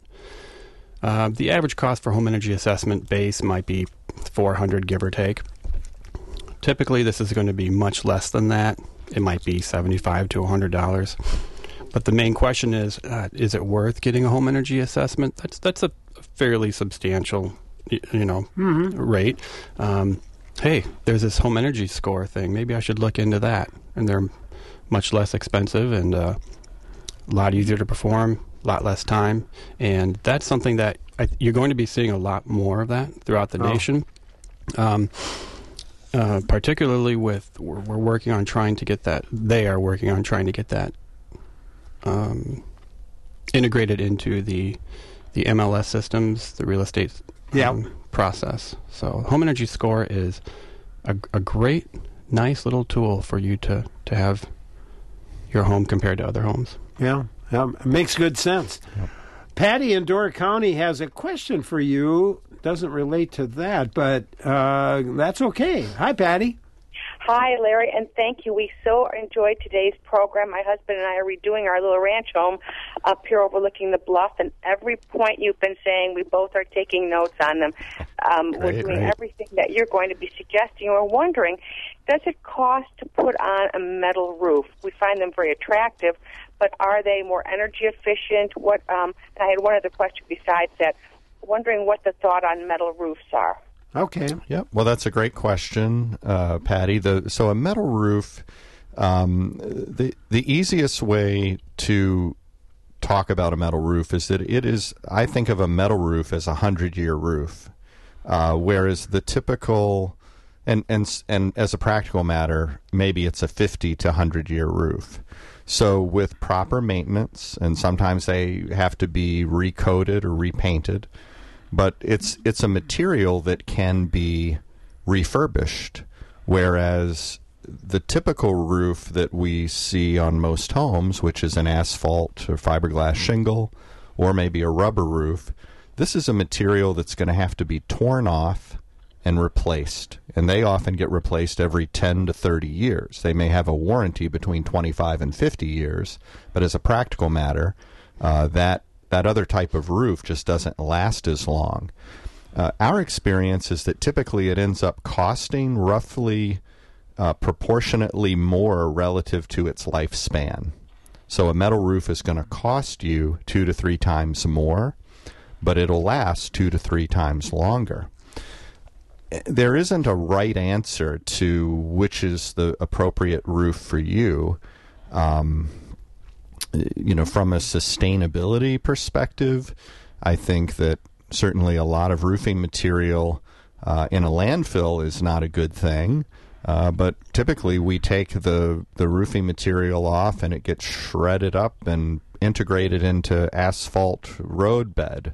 uh, the average cost for home energy assessment base might be four hundred dollars, give or take. Typically, this is going to be much less than that. It might be seventy-five to one hundred dollars. But the main question is, uh, is it worth getting a home energy assessment? That's that's a fairly substantial, you know, mm-hmm. rate. Um, hey, there's this home energy score thing. Maybe I should look into that. And they're much less expensive and uh, a lot easier to perform, a lot less time. And that's something that I, you're going to be seeing a lot more of that throughout the oh. nation. Um, uh, particularly with, we're, we're working on trying to get that, they are working on trying to get that um, integrated into the the M L S systems, the real estate um, yep. process. So home energy score is a, a great, nice little tool for you to, to have your home compared to other homes. Yeah, um, it makes good sense. Yep. Patty in Door County has a question for you. Doesn't relate to that, but uh, that's okay. Hi, Patty. Hi, Larry, and thank you. We so enjoyed today's program. My husband and I are redoing our little ranch home up here overlooking the bluff, and every point you've been saying, we both are taking notes on them. Um, great, we're doing great. everything that you're going to be suggesting. We're wondering, does it cost to put on a metal roof? We find them very attractive, but are they more energy efficient? What? Um, and I had one other question besides that, wondering what the thought on metal roofs are. Okay. Yep. Well, that's a great question, uh, Patty. The so a metal roof, um, the the easiest way to talk about a metal roof is that it is. I think of a metal roof as a hundred-year roof, uh, whereas the typical, and and and as a practical matter, maybe it's a fifty to hundred-year roof. So with proper maintenance, and sometimes they have to be recoated or repainted, but it's it's a material that can be refurbished, whereas the typical roof that we see on most homes, which is an asphalt or fiberglass shingle or maybe a rubber roof, this is a material that's going to have to be torn off and replaced. And they often get replaced every ten to thirty years. They may have a warranty between twenty-five and fifty years, but as a practical matter, uh, that, that other type of roof just doesn't last as long. Uh, our experience is that typically it ends up costing roughly uh, proportionately more relative to its lifespan. So a metal roof is going to cost you two to three times more, but it'll last two to three times longer. There isn't a right answer to which is the appropriate roof for you. Um, you know, from a sustainability perspective, I think that certainly a lot of roofing material uh, in a landfill is not a good thing. Uh, but typically we take the, the roofing material off and it gets shredded up and integrated into asphalt road bed.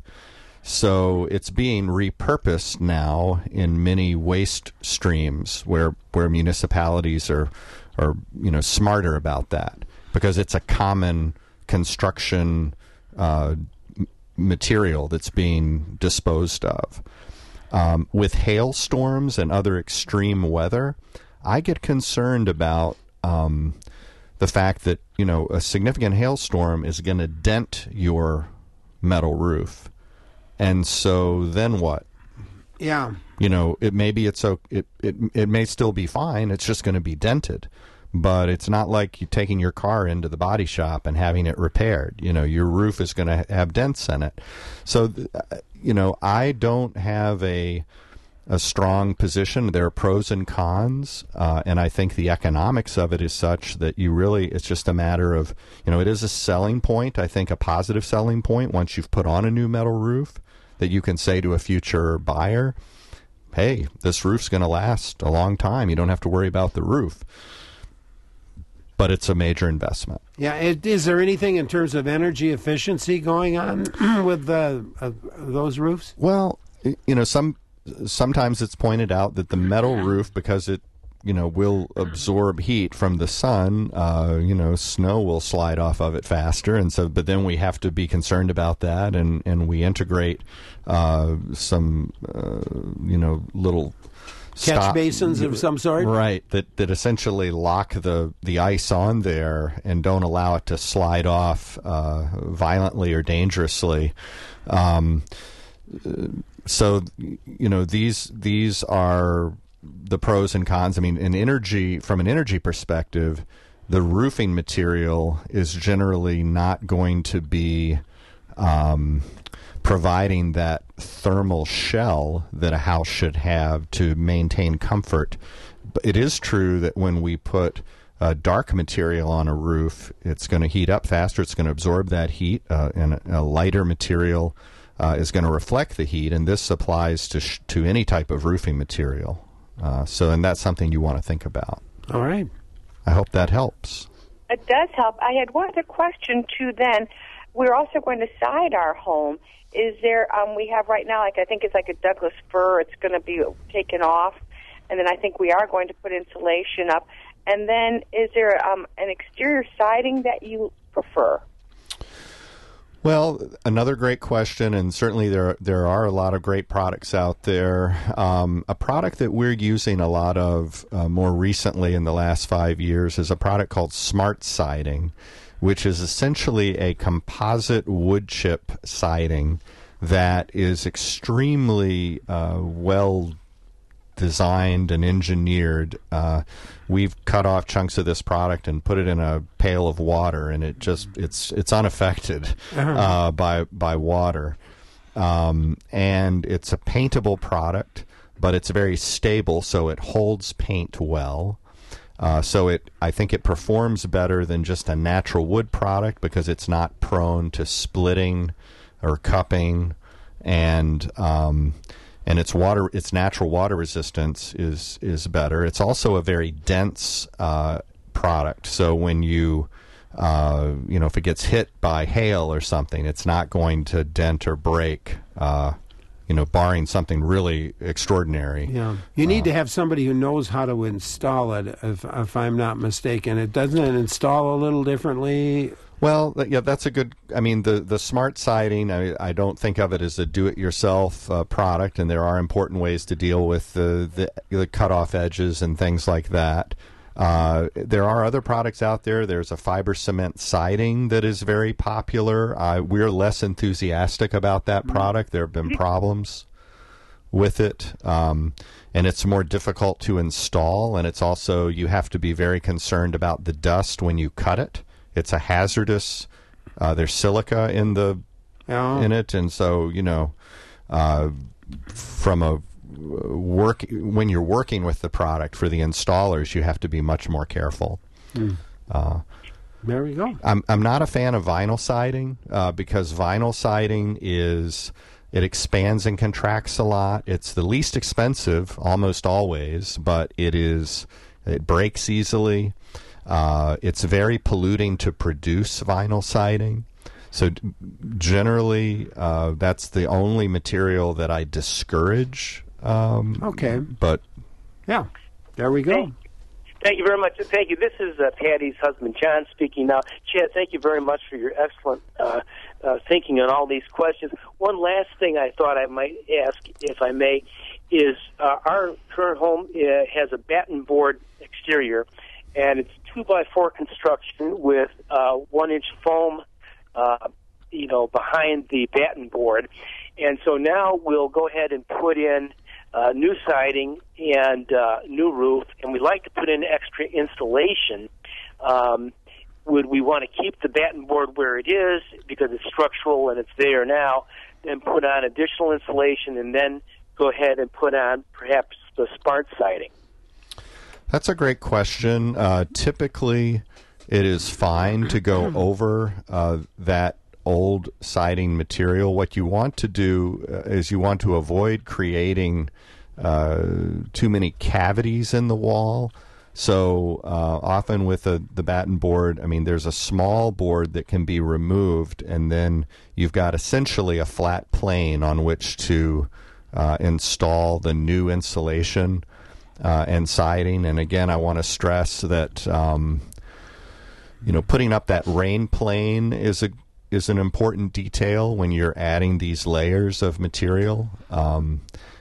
So it's being repurposed now in many waste streams where, where municipalities are, are, you know, smarter about that because it's a common construction uh, material that's being disposed of. Um, with hailstorms and other extreme weather, I get concerned about um, the fact that, you know, a significant hailstorm is going to dent your metal roof. And so then what? Yeah. You know, it maybe it's so it, it it may still be fine. It's just going to be dented. But it's not like you taking your car into the body shop and having it repaired. You know, your roof is going to have dents in it. So, you know, I don't have a a strong position. There are pros and cons, uh, and I think the economics of it is such that you really, it's just a matter of, you know, it is a selling point, I think a positive selling point once you've put on a new metal roof that you can say to a future buyer, hey, this roof's going to last a long time. You don't have to worry about the roof. But it's a major investment. Yeah. It, is there anything in terms of energy efficiency going on with uh, uh, those roofs? Well, you know, some sometimes it's pointed out that the metal roof, because it, you know, will absorb heat from the sun, uh, you know, snow will slide off of it faster. And so, but then we have to be concerned about that. And, and we integrate uh, some, uh, you know, little catch stop, basins of some sort, right? That that essentially lock the the ice on there and don't allow it to slide off uh, violently or dangerously. Um, so you know these these are the pros and cons. I mean, in energy, from an energy perspective, the roofing material is generally not going to be Um, providing that thermal shell that a house should have to maintain comfort. But it is true that when we put a dark material on a roof, it's going to heat up faster. It's going to absorb that heat, uh, and a lighter material uh, is going to reflect the heat. And this applies to sh- to any type of roofing material. Uh, so, and that's something you want to think about. All right. I hope that helps. It does help. I had one other question too. Then we're also going to side our home. Is there, um, we have right now, like I think it's like a Douglas fir. It's going to be taken off. And then I think we are going to put insulation up. And then is there um, an exterior siding that you prefer? Well, another great question, and certainly there there are a lot of great products out there. Um, a product that we're using a lot of uh, more recently in the last five years is a product called Smart Siding, which is essentially a composite wood chip siding that is extremely uh, well designed and engineered. Uh, we've cut off chunks of this product and put it in a pail of water, and it just it's it's unaffected uh, by by water. Um, and it's a paintable product, but it's very stable, so it holds paint well. Uh, so it, I think it performs better than just a natural wood product because it's not prone to splitting or cupping, and um, and its water, its natural water resistance is is better. It's also a very dense uh, product. So when you uh, you know, if it gets hit by hail or something, it's not going to dent or break. Uh, you know, barring something really extraordinary. Yeah, you need uh, to have somebody who knows how to install it. If, if I'm not mistaken, it doesn't it install a little differently. Well, yeah, that's a good. I mean, the the smart siding. I, I don't think of it as a do-it-yourself uh, product, and there are important ways to deal with the the, the cut-off edges and things like that. Uh, there are other products out there. There's a fiber cement siding that is very popular. Uh, we're less enthusiastic about that product. There have been problems with it, um, and it's more difficult to install. And it's also, you have to be very concerned about the dust when you cut it. It's a hazardous. Uh, there's silica in the oh. in it, and so you know, uh, from a work when you're working with the product for the installers, you have to be much more careful. Mm. Uh, there we go. I'm I'm not a fan of vinyl siding uh, because vinyl siding is it expands and contracts a lot. It's the least expensive almost always, but it is it breaks easily. Uh, it's very polluting to produce vinyl siding. So generally, uh, that's the only material that I discourage. Um, okay. But yeah, there we go. Thank, thank you very much. Thank you. This is uh, Patty's husband, John, speaking now. Chad, thank you very much for your excellent uh, uh, thinking on all these questions. One last thing I thought I might ask, if I may, is uh, our current home uh, has a batten board exterior, and it's two by four construction with uh, one inch foam, uh, you know, behind the batten board. And so now we'll go ahead and put in uh, new siding and uh, new roof, and we'd like to put in extra insulation. Um, would we want to keep the batten board where it is because it's structural and it's there now, then put on additional insulation and then go ahead and put on perhaps the smart siding? That's a great question. Uh, typically, it is fine to go over uh, that old siding material. What you want to do uh, is you want to avoid creating uh, too many cavities in the wall. So uh, often with the, the batten board, I mean, there's a small board that can be removed, and then you've got essentially a flat plane on which to uh, install the new insulation uh, and siding. And again, I want to stress that um, you know, putting up that rain plane is a is an important detail when you're adding these layers of material, um,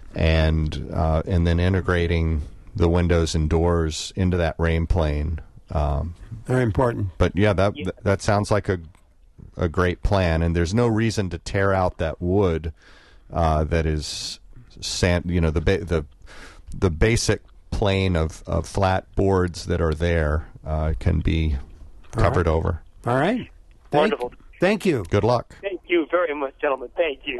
and uh, and then integrating the windows and doors into that rain plane. Um, Very important. But yeah, that that sounds like a a great plan, and there's no reason to tear out that wood uh, that is sand. You know, the ba- the the basic plane of, of flat boards that are there uh, can be covered All right. over. All right. Thank, Wonderful. Thank you. Good luck. Thank you very much, gentlemen. Thank you.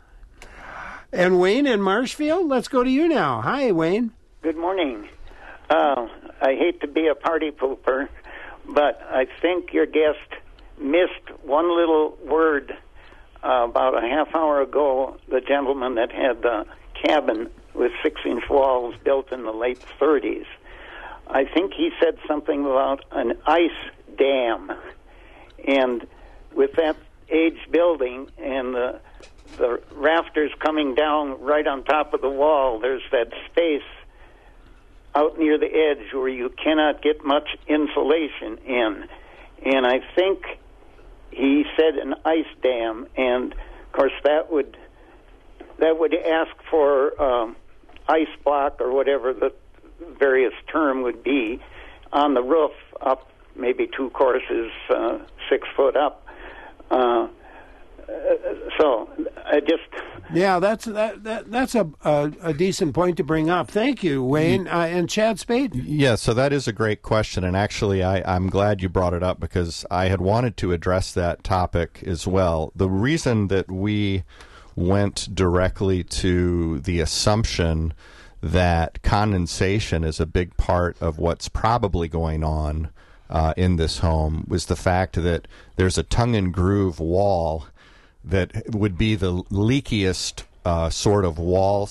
And Wayne in Marshfield, let's go to you now. Hi, Wayne. Good morning. Uh, I hate to be a party pooper, but I think your guest missed one little word uh, about a half hour ago. The gentleman that had the cabin with six-inch walls built in the late thirties. I think he said something about an ice dam. And with that age building and the the rafters coming down right on top of the wall, there's that space out near the edge where you cannot get much insulation in. And I think he said an ice dam, and of course that would that would ask for um, ice block or whatever the various term would be on the roof up maybe two courses, uh, six foot up. Uh, so I just yeah, that's that, that that's a, a a decent point to bring up. Thank you, Wayne. Uh, and Chad Spade. Yeah, so that is a great question, and actually, I, I'm glad you brought it up because I had wanted to address that topic as well. The reason that we went directly to the assumption that condensation is a big part of what's probably going on uh, in this home was the fact that there's a tongue and groove wall that would be the leakiest uh, sort of wall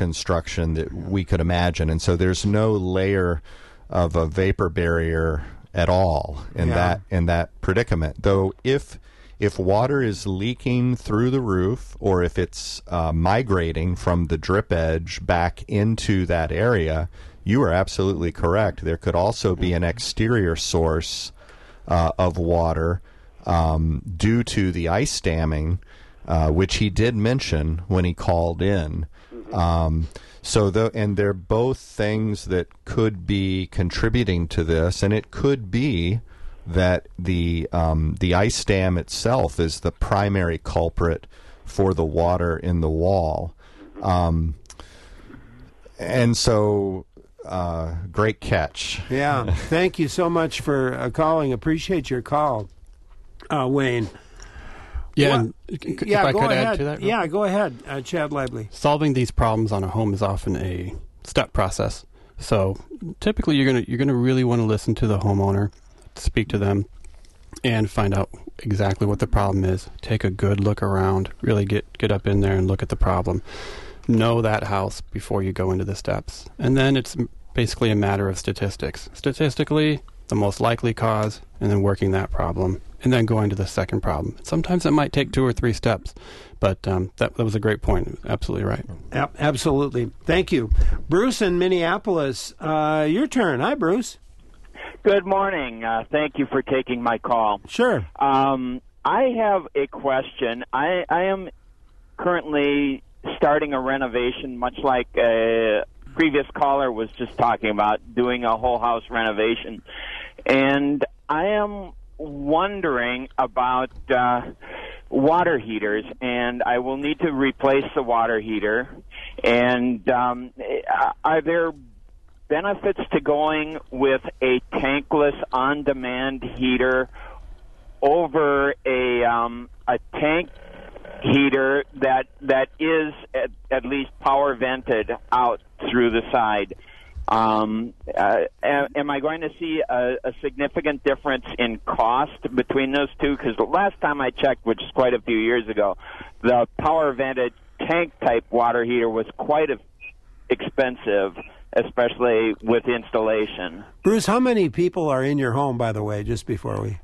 construction that we could imagine. And so there's no layer of a vapor barrier at all in Yeah. that in that predicament. Though if if water is leaking through the roof, or if it's uh, migrating from the drip edge back into that area, you are absolutely correct. There could also be an exterior source uh, of water um, due to the ice damming, uh, which he did mention when he called in. Um, so, the, and they're both things that could be contributing to this, and it could be that the um, the ice dam itself is the primary culprit for the water in the wall. Um, and so, uh, great catch. Yeah, thank you so much for uh, calling. Appreciate your call, uh, Wayne. Yeah, Well, and c- c- yeah, if I go could ahead. add to that. real Yeah, go ahead, uh, Chad Lively. Solving these problems on a home is often a step process. So typically, you're gonna you're gonna really want to listen to the homeowner, speak to them, and find out exactly what the problem is. Take a good look around. Really get get up in there and look at the problem. Know that house before you go into the steps, and then it's m- basically a matter of statistics. Statistically, the most likely cause, and then working that problem, and then going to the second problem. Sometimes it might take two or three steps, but um, that, that was a great point. Absolutely right. Ab- absolutely. Thank you. Bruce in Minneapolis, uh, your turn. Hi, Bruce. Good morning. Uh, thank you for taking my call. Sure. Um, I have a question. I, I am currently starting a renovation, much like a previous caller was just talking about, doing a whole house renovation. And I am wondering about uh, water heaters, and I will need to replace the water heater. And um, are there benefits to going with a tankless on-demand heater over a um, a tank heater that that is at, at least power vented out through the side? Um, uh, am I going to see a, a significant difference in cost between those two? Because the last time I checked, which is quite a few years ago, the power vented tank type water heater was quite a, expensive, especially with installation. Bruce, how many people are in your home, by the way, just before we...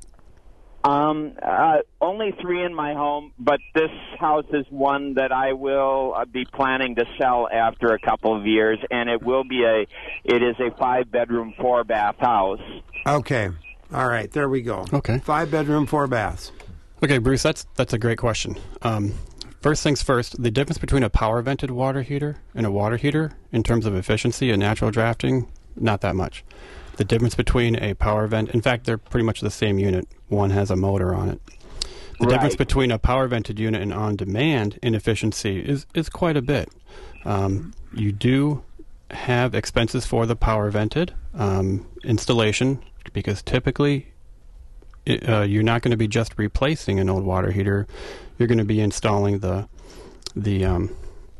Um, uh, only three in my home, but this house is one that I will uh, be planning to sell after a couple of years, and it will be a, it is a five-bedroom, four-bath house. Okay. All right, there we go. Okay. Five bedroom, four baths. Okay, Bruce, that's that's a great question. Um, first things first, the difference between a power vented water heater and a water heater in terms of efficiency and natural drafting, not that much. The difference between a power vent, in fact, they're pretty much the same unit. One has a motor on it. The Right. difference between a power vented unit and on-demand in efficiency is, is quite a bit. Um, you do have expenses for the power vented um, installation, because typically it, uh, you're not going to be just replacing an old water heater. You're going to be installing the the um,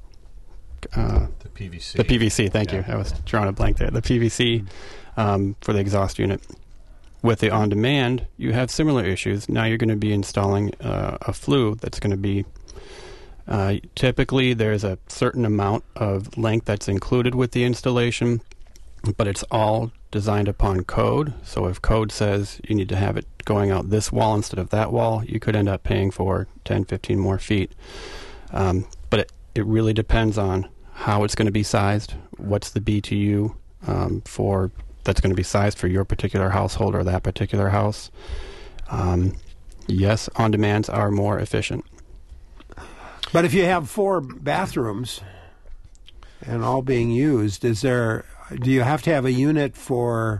uh, The P V C. The P V C. Thank Yeah. you. I was drawing a blank there. The P V C um, for the exhaust unit. With the on-demand, you have similar issues. Now you're going to be installing uh, a flue that's going to be uh, typically there's a certain amount of length that's included with the installation, but it's all designed upon code. So if code says you need to have it going out this wall instead of that wall, you could end up paying for ten, fifteen more feet. Um, but it, it really depends on how it's going to be sized, what's the B T U um, for that's going to be sized for your particular household or that particular house. Um, yes, on-demands are more efficient. But if you have four bathrooms and all being used, is there? Do you have to have a unit for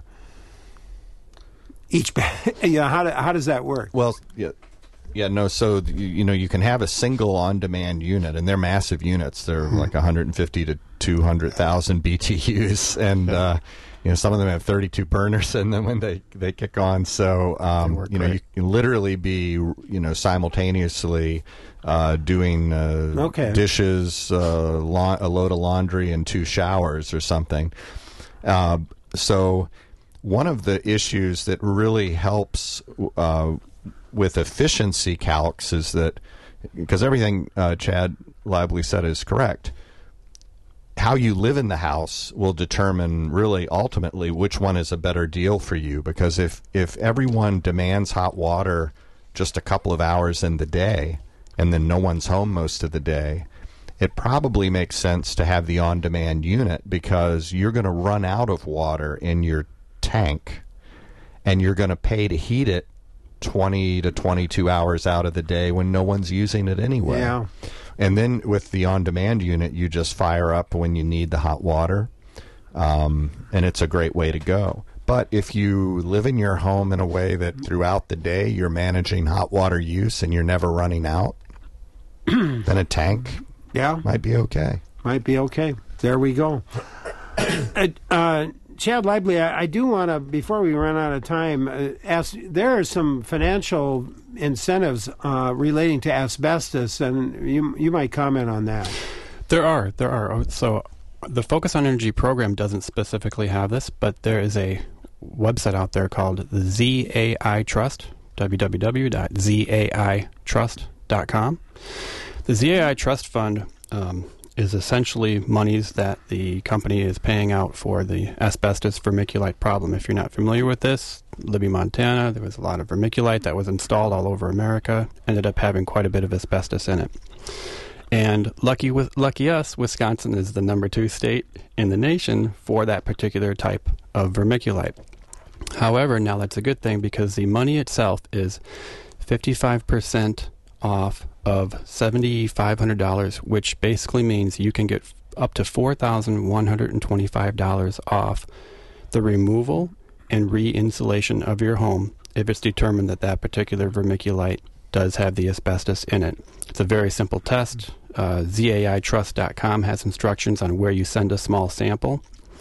each? Ba- you know, how do, how does that work? Well, yeah, yeah, no. So you, you know, you can have a single on-demand unit, and they're massive units. They're like one hundred fifty to two hundred thousand B T Us, and uh, you know, some of them have thirty-two burners in them when they they kick on. So um, you know, you can literally be you know simultaneously uh, doing uh, Okay. dishes, uh, la- a load of laundry, and two showers or something. Uh, so one of the issues that really helps uh, with efficiency calcs is that, because everything uh, Chad Lively said is correct, how you live in the house will determine really ultimately which one is a better deal for you. Because if, if everyone demands hot water just a couple of hours in the day and then no one's home most of the day, it probably makes sense to have the on-demand unit, because you're going to run out of water in your tank and you're going to pay to heat it twenty to twenty-two hours out of the day when no one's using it anyway. Yeah. And then with the on-demand unit, you just fire up when you need the hot water, um, and it's a great way to go. But if you live in your home in a way that throughout the day you're managing hot water use and you're never running out, then a tank yeah. might be okay. Might be okay. There we go. uh, uh, Chad Lively, I, I do want to, before we run out of time, uh, ask, there are some financial incentives uh, relating to asbestos, and you you might comment on that. There are. There are. So the Focus on Energy program doesn't specifically have this, but there is a website out there called the Z A I Trust, w w w dot z a i trust dot com. The Z A I Trust Fund um, is essentially monies that the company is paying out for the asbestos vermiculite problem. If you're not familiar with this, Libby, Montana, there was a lot of vermiculite that was installed all over America, ended up having quite a bit of asbestos in it. And lucky with lucky us, Wisconsin is the number two state in the nation for that particular type of vermiculite. However, now that's a good thing, because the money itself is fifty-five percent off of seven thousand five hundred dollars, which basically means you can get f- up to four thousand one hundred twenty-five dollars off the removal and re-insulation of your home if it's determined that that particular vermiculite does have the asbestos in it. It's a very simple test. Uh, Z A I trust dot com has instructions on where you send a small sample.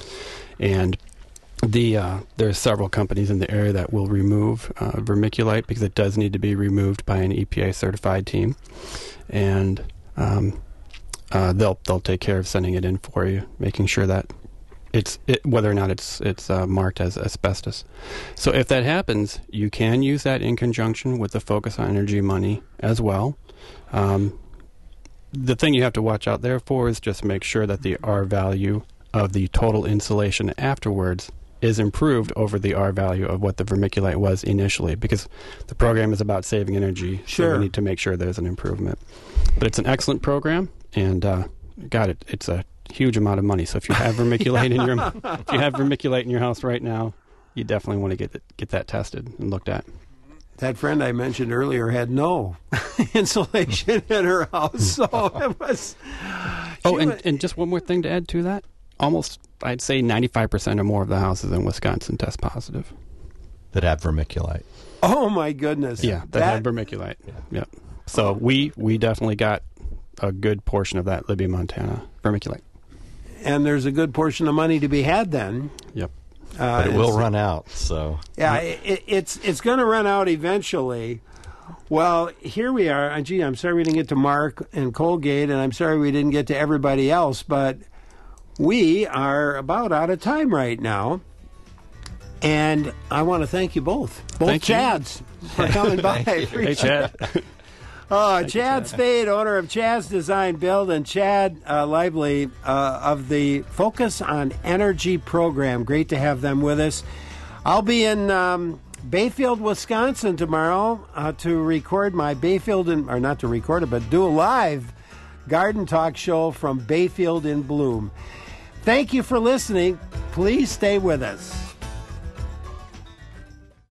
And the uh, there are several companies in the area that will remove uh, vermiculite, because it does need to be removed by an E P A certified team, and um, uh, they'll they'll take care of sending it in for you, making sure that it's it, whether or not it's it's uh, marked as asbestos. So if that happens, you can use that in conjunction with the Focus on Energy money as well. Um, the thing you have to watch out there for is just make sure that the R value of the total insulation afterwards is improved over the R value of what the vermiculite was initially, because the program is about saving energy. Sure. So we need to make sure there's an improvement. But it's an excellent program, and uh, God, it, it's a huge amount of money. So if you have vermiculite in your if you have vermiculite in your house right now, you definitely want to get it, get that tested and looked at. That friend I mentioned earlier had no insulation in her house, so it was. Oh, and, and just one more thing to add to that. Almost, I'd say ninety-five percent or more of the houses in Wisconsin test positive. That have vermiculite. Oh, my goodness. Yeah, that, that have vermiculite. Yeah. Yep. So we, we definitely got a good portion of that Libby, Montana vermiculite. And there's a good portion of money to be had then. Yep. Uh, but it will run out, so. Yeah, it, it's it's going to run out eventually. Well, here we are. Uh, gee, I'm sorry we didn't get to Mark and Colgate, and I'm sorry we didn't get to everybody else, but we are about out of time right now. And I want to thank you both, both thank Chads, you. for coming by. Hey, Chad. Uh, Chad Spade, owner of Chad's Design Build, and Chad uh, Lively uh, of the Focus on Energy program. Great to have them with us. I'll be in um, Bayfield, Wisconsin tomorrow uh, to record my Bayfield, in, or not to record it, but do a live garden talk show from Bayfield in Bloom. Thank you for listening. Please stay with us.